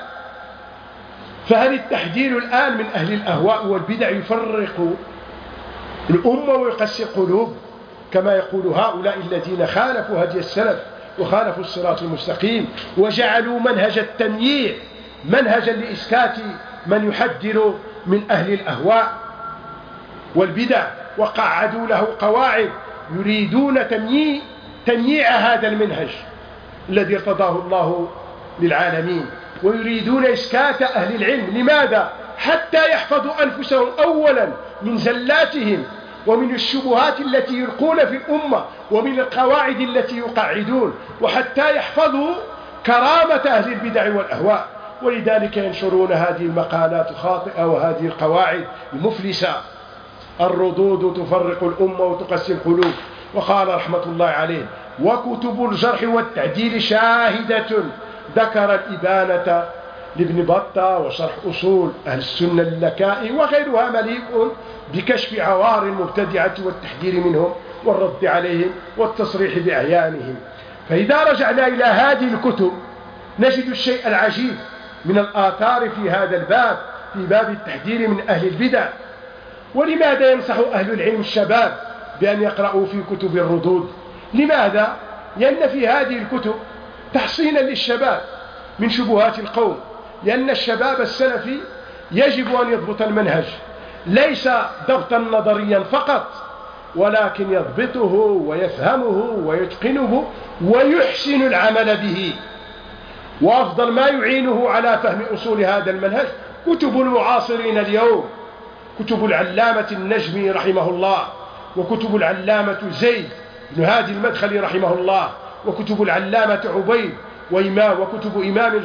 فهل التحذير الآن من أهل الأهواء والبدع يفرق الأمة ويقسي القلوب كما يقول هؤلاء الذين خالفوا هدي السلف وخالفوا الصراط المستقيم وجعلوا منهج التمييع منهجا لإسكات من يحذر من أهل الأهواء والبدع، وقعدوا له قواعد يريدون تمييع هذا المنهج الذي ارتضاه الله للعالمين، ويريدون إسكات أهل العلم. لماذا؟ حتى يحفظوا أنفسهم أولا من زلاتهم ومن الشبهات التي يلقون في الأمة ومن القواعد التي يقعدون، وحتى يحفظوا كرامة أهل البدع والأهواء. ولذلك ينشرون هذه المقالات الخاطئة وهذه القواعد المفلسة. الردود تفرق الأمة وتقسم القلوب. وقال رحمة الله عليه: وكتب الجرح والتعديل شاهدة. ذكر الإبانة لابن بطة وشرح أصول أهل السنة للكائي وغيرها مليء بكشف عوار المبتدعة والتحذير منهم والرد عليهم والتصريح بأعيانهم. فإذا رجعنا إلى هذه الكتب نجد الشيء العجيب من الآثار في هذا الباب، في باب التحذير من أهل البدع. ولماذا ينصح أهل العلم الشباب بأن يقرأوا في كتب الردود؟ لماذا؟ لأن في هذه الكتب تحصينا للشباب من شبهات القوم، لأن الشباب السلفي يجب أن يضبط المنهج ليس ضبطا نظريا فقط، ولكن يضبطه ويفهمه ويتقنه ويحسن العمل به. وأفضل ما يعينه على فهم أصول هذا المنهج كتب المعاصرين اليوم، كتب العلامة النجمي رحمه الله، وكتب العلامة زيد بن هادي المدخلي رحمه الله، وكتب العلامة عبيد، وكتب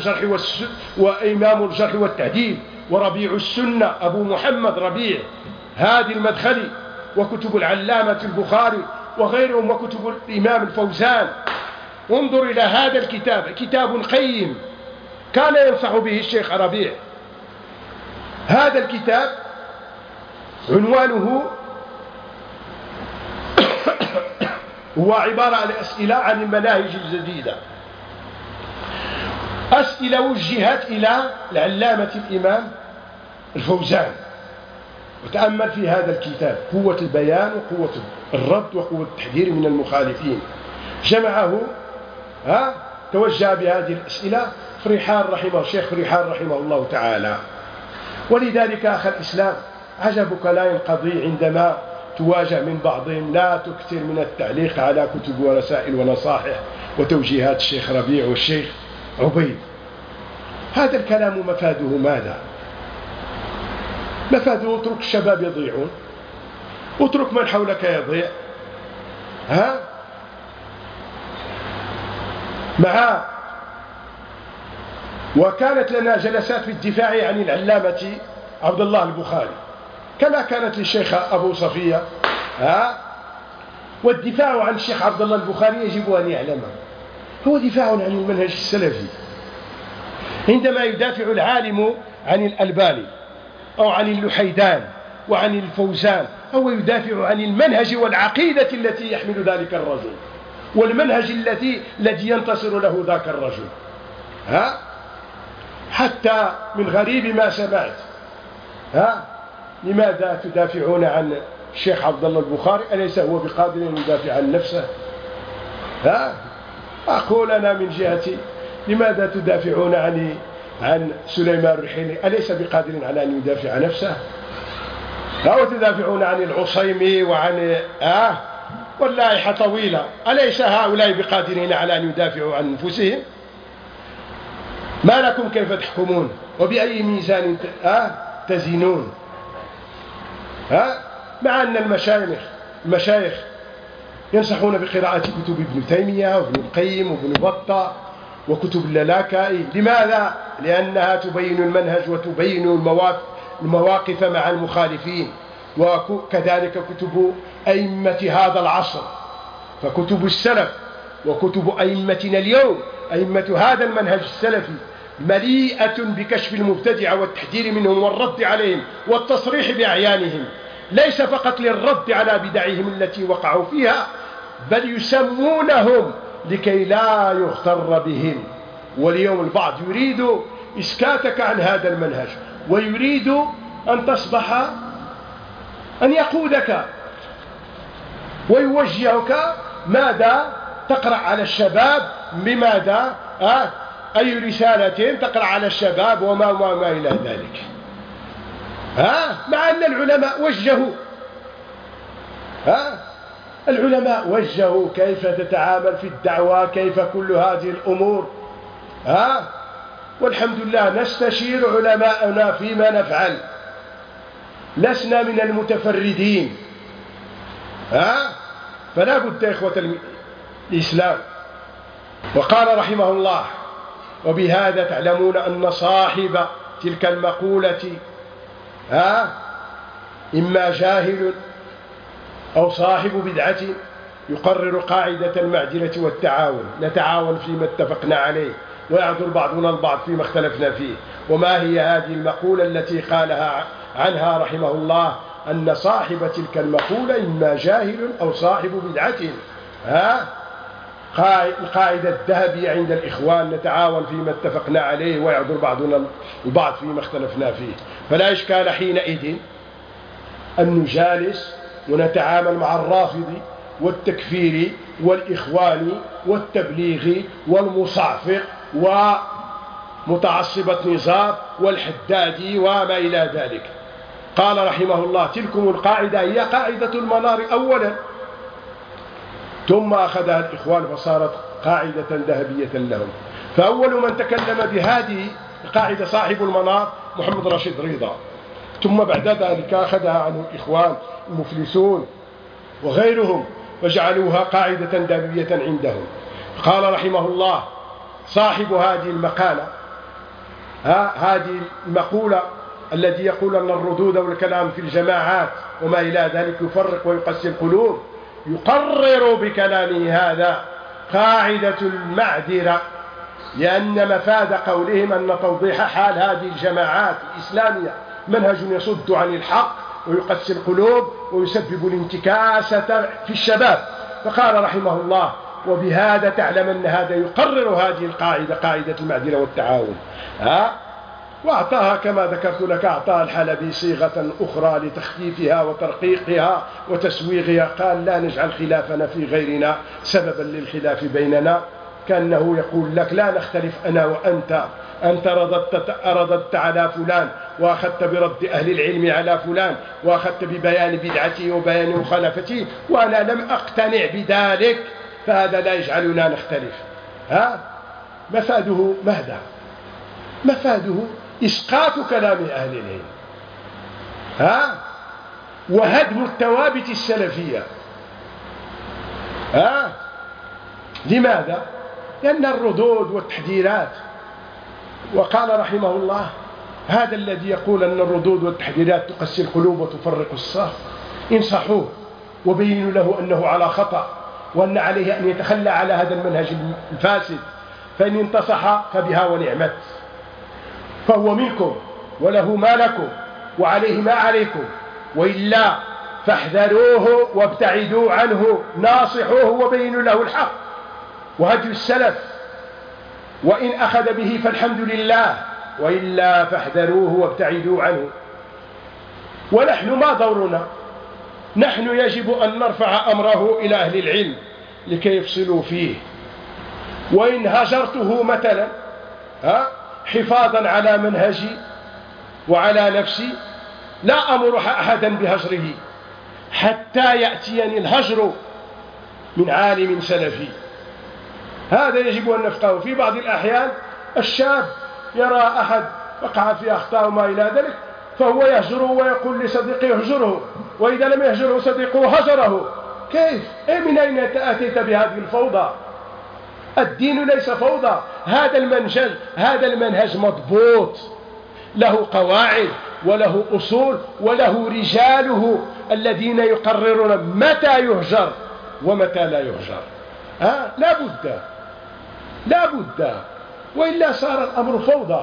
إمام الجرح والتعديل، وربيع السنة أبو محمد ربيع هادي المدخلي، وكتب العلامة البخاري وغيرهم، وكتب الإمام الفوزان. انظر إلى هذا الكتاب، كتاب قيم كان ينصح به الشيخ ربيع. هذا الكتاب عنوانه هو عبارة عن أسئلة عن المناهج الجديدة، أسئلة وجهت إلى العلامة الإمام الفوزان. وتأمل في هذا الكتاب قوة البيان وقوة الرد وقوة التحذير من المخالفين. جمعه توجه بهذه الأسئلة الشيخ فريحان رحمه الله تعالى. ولذلك أخي الإسلام عجبك لا ينقضي عندما تواجه من بعضهم لا تكثر من التعليق على كتب ورسائل ونصائح وتوجيهات الشيخ ربيع والشيخ عبيد. هذا الكلام مفاده ماذا؟ مفاده اترك الشباب يضيعون، اترك من حولك يضيع. وكانت لنا جلسات في الدفاع عن العلامة عبد الله البخاري كما كانت للشيخ أبو صفية. والدفاع عن الشيخ عبد الله البخاري يجب أن يعلمه، هو دفاع عن المنهج السلفي. عندما يدافع العالم عن الألباني أو عن اللحيدان وعن الفوزان، هو يدافع عن المنهج والعقيدة التي يحمل ذلك الرجل والمنهج الذي ينتصر له ذاك الرجل. حتى من غريب ما سمعت، لماذا تدافعون عن الشيخ عبد الله البخاري أليس هو بقادر أن يدافع عن نفسه؟ أقول أنا من جهتي لماذا تدافعون عن سليمان الرحيلي؟ أليس بقادر على أن يدافع عن نفسه؟ وتدافعون عن العصيمي وعن واللائحة طويلة، أليس هؤلاء بقادرين على أن يدافعوا عن أنفسهم؟ ما لكم كيف تحكمون وبأي ميزان تزنون؟ مع أن المشايخ ينصحون بقراءة كتب ابن تيمية وابن القيم وابن بطة وكتب اللالكائي. لماذا؟ لأنها تبين المنهج وتبين المواقف مع المخالفين. وكذلك كتب أئمة هذا العصر، فكتب السلف وكتب أئمتنا اليوم، أئمة هذا المنهج السلفي، مليئة بكشف المبتدعة والتحذير منهم والرد عليهم والتصريح بأعيانهم، ليس فقط للرد على بدعهم التي وقعوا فيها، بل يسمونهم لكي لا يغتر بهم. واليوم البعض يريد إسكاتك عن هذا المنهج، ويريد أن تصبح أن يقودك ويوجهك ماذا تقرأ على الشباب، بماذا أي رسالة تقرأ على الشباب وما إلى ذلك. مع أن العلماء وجهوا كيف تتعامل في الدعوة، كيف كل هذه الأمور. والحمد لله نستشير علماءنا فيما نفعل، لسنا من المتفردين. فلا بد إخوة الإسلام. وقال رحمه الله: وبهذا تعلمون أن صاحب تلك المقولة إما جاهل أو صاحب بدعة يقرر قاعدة المعدلة والتعاون، نتعاون فيما اتفقنا عليه ويعذر بعضنا البعض فيما اختلفنا فيه. وما هي هذه المقولة التي قالها عنها رحمه الله؟ أن صاحب تلك المقولة إما جاهل أو صاحب بدعة. القاعدة الذهبية عند الإخوان: نتعاون فيما اتفقنا عليه ويعذر بعضنا البعض فيما اختلفنا فيه. فلا إشكال حينئذ أن نجالس ونتعامل مع الرافض والتكفير والإخوان والتبليغ والمصعفق ومتعصبة نظام والحدادي وما إلى ذلك. قال رحمه الله: تلكم القاعدة هي قاعدة المنار أولا، ثم أخذها الإخوان فصارت قاعدة ذهبية لهم. فأول من تكلم بهذه القاعدة صاحب المنار محمد رشيد رضا، ثم بعد ذلك أخذها عنه الإخوان المفلسون وغيرهم وجعلوها قاعدة ذهبية عندهم. قال رحمه الله: صاحب هذه المقالة هذه المقولة الذي يقول أن الردود والكلام في الجماعات وما إلى ذلك يفرق ويقسي القلوب، يقرر بكلامه هذا قاعدة المعذرة، لأن مفاد قولهم أن توضيح حال هذه الجماعات الإسلامية منهج يصد عن الحق ويقسي القلوب ويسبب الانتكاسة في الشباب. فقال رحمه الله: وبهذا تعلم أن هذا يقرر هذه القاعدة، قاعدة المعذرة والتعاون. وأعطاها كما ذكرت لك، أعطاها الحلبي صيغة أخرى لتخفيفها وترقيقها وتسويغها. قال: لا نجعل خلافنا في غيرنا سببا للخلاف بيننا، كأنه يقول لك لا نختلف أنا وأنت، أنت رددت على فلان وأخذت برد أهل العلم على فلان وأخذت ببيان بدعته وبيان مخالفته، وأنا لم أقتنع بذلك، فهذا لا يجعلنا نختلف. مفاده ماذا؟ مفاده إسقاط كلام أهل العلم، وهدم الثوابت السلفية. لماذا؟ لأن الردود والتحذيرات، وقال رحمه الله: هذا الذي يقول أن الردود والتحذيرات تقسي القلوب وتفرق الصف، انصحوه وبينوا له أنه على خطأ وأن عليه أن يتخلى على هذا المنهج الفاسد، فإن انتصح فبها ونعمت، فهو منكم وله ما لكم وعليه ما عليكم، وإلا فاحذروه وابتعدوا عنه، ناصحوه وبينوا له الحق وهدي السلف، وإن أخذ به فالحمد لله، وإلا فاحذروه وابتعدوا عنه. ونحن ما دورنا؟ نحن يجب أن نرفع أمره إلى أهل العلم لكي يفصلوا فيه. وإن هجرته مثلا حفاظا على منهجي وعلى نفسي لا أمر أحدا بهجره حتى يأتيني الهجر من عالم سلفي. هذا يجب أن نفقهه. في بعض الأحيان الشاب يرى أحد وقع في أخطاء وما إلى ذلك فهو يهجره ويقول لصديقه يهجره، وإذا لم يهجره صديقه هجره. كيف؟ من أين أتيت بهذه الفوضى؟ الدين ليس فوضى. هذا المنهج مضبوط، له قواعد وله أصول وله رجاله الذين يقررون متى يهجر ومتى لا يهجر. لا بد وإلا صار الأمر فوضى.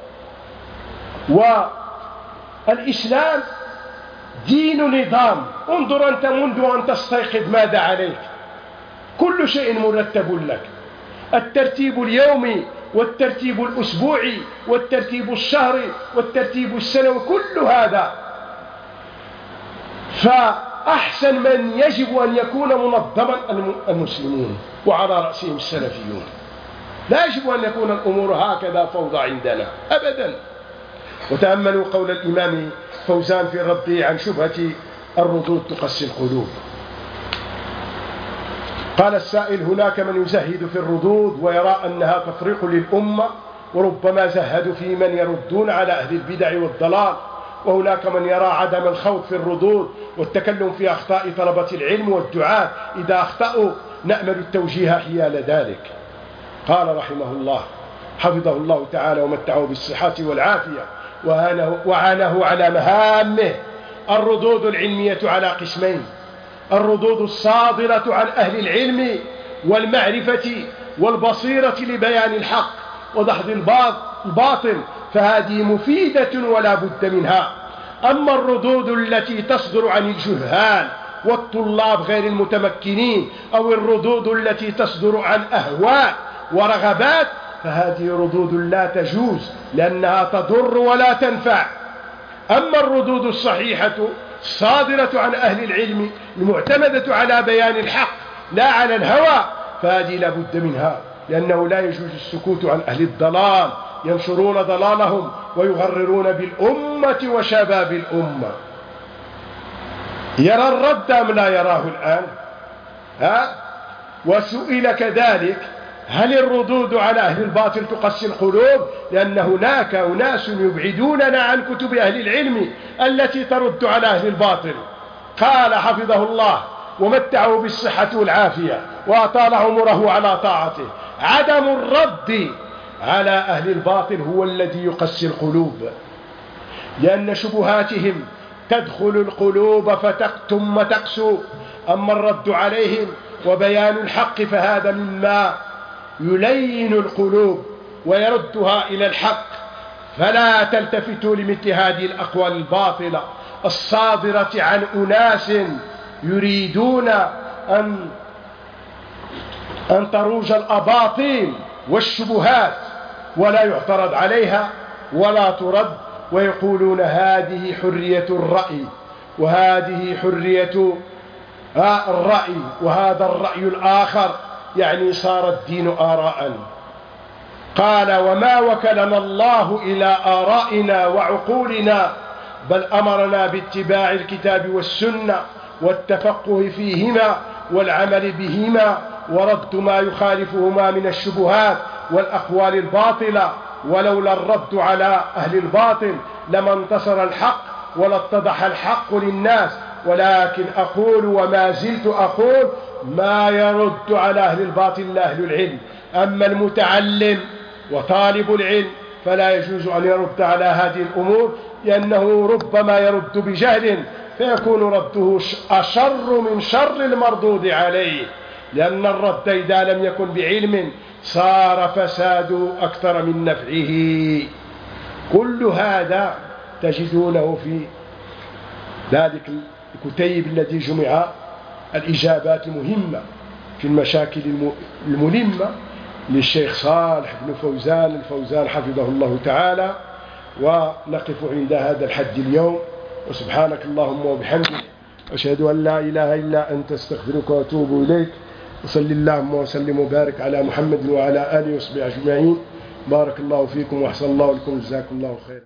والإسلام دين نظام. انظر أنت منذ أن تستيقظ ماذا عليك، كل شيء مرتب لك، الترتيب اليومي والترتيب الأسبوعي والترتيب الشهري والترتيب السنوي، كل هذا. فأحسن من يجب أن يكون منظما المسلمون وعلى رأسهم السلفيون. لا يجب أن يكون الأمور هكذا فوضى عندنا أبدا. وتأملوا قول الإمام فوزان في الرد عن شبهة الردود تقسي القلوب. قال السائل: هناك من يزهد في الردود ويرى أنها تفريق للأمة، وربما زهدوا في من يردون على أهل البدع والضلال، وهناك من يرى عدم الخوض في الردود والتكلم في أخطاء طلبة العلم والدعاة، إذا أخطأوا نأمل التوجيه حيال ذلك. قال رحمه الله حفظه الله تعالى ومتعه بالصحة والعافية وعانه على مهامه: الردود العلمية على قسمين: الردود الصادرة عن أهل العلم والمعرفة والبصيرة لبيان الحق ودحض الباطل، فهذه مفيدة ولا بد منها. أما الردود التي تصدر عن الجهال والطلاب غير المتمكنين، أو الردود التي تصدر عن أهواء ورغبات، فهذه ردود لا تجوز لأنها تضر ولا تنفع. أما الردود الصحيحة الصادرة عن أهل العلم المعتمدة على بيان الحق لا على الهوى، فهذه لا بد منها، لأنه لا يجوز السكوت عن أهل الضلال ينشرون ضلالهم ويغررون بالأمة وشباب الأمة. يرى الرد أم لا يراه الآن؟ وسئل كذلك: هل الردود على أهل الباطل تقسي القلوب؟ لأن هناك أناس يبعدوننا عن كتب أهل العلم التي ترد على أهل الباطل. قال حفظه الله ومتعه بالصحة والعافية وأطال عمره على طاعته: عدم الرد على أهل الباطل هو الذي يقسي القلوب، لأن شبهاتهم تدخل القلوب فتكتم تقسو. أما الرد عليهم وبيان الحق فهذا مما يلين القلوب ويردها إلى الحق. فلا تلتفتوا لمثل هذه الأقوال الباطلة الصادرة عن أناس يريدون أن تروج الأباطيل والشبهات ولا يعترض عليها ولا ترد، ويقولون هذه حرية الرأي وهذه حرية الرأي وهذا الرأي الآخر، يعني صار الدين آراء. قال: وما وكلنا الله إلى آرائنا وعقولنا، بل أمرنا باتباع الكتاب والسنة والتفقه فيهما والعمل بهما ورد ما يخالفهما من الشبهات والأقوال الباطلة. ولولا الرد على أهل الباطل لما انتصر الحق ولا اتضح الحق للناس. ولكن أقول وما زلت أقول: ما يرد على أهل الباطل إلا أهل العلم. أما المتعلم وطالب العلم فلا يجوز أن يرد على هذه الأمور، لأنه ربما يرد بجهل فيكون رده أشر من شر المردود عليه، لأن الرد إذا لم يكن بعلم صار فساد أكثر من نفعه. كل هذا تجدونه في ذلك الكتيب الذي جمع الإجابات المهمة في المشاكل الملمة للشيخ صالح بن فوزان الفوزان حفظه الله تعالى. ونقف عند هذا الحد اليوم، وسبحانك اللهم وبحمدك أشهد أن لا إله إلا أنت أستغفرك وأتوب إليك. وصل اللهم وسلم وبارك على محمد وعلى آله وصحبه أجمعين. بارك الله فيكم وأحسن الله لكم، جزاكم الله خيرا.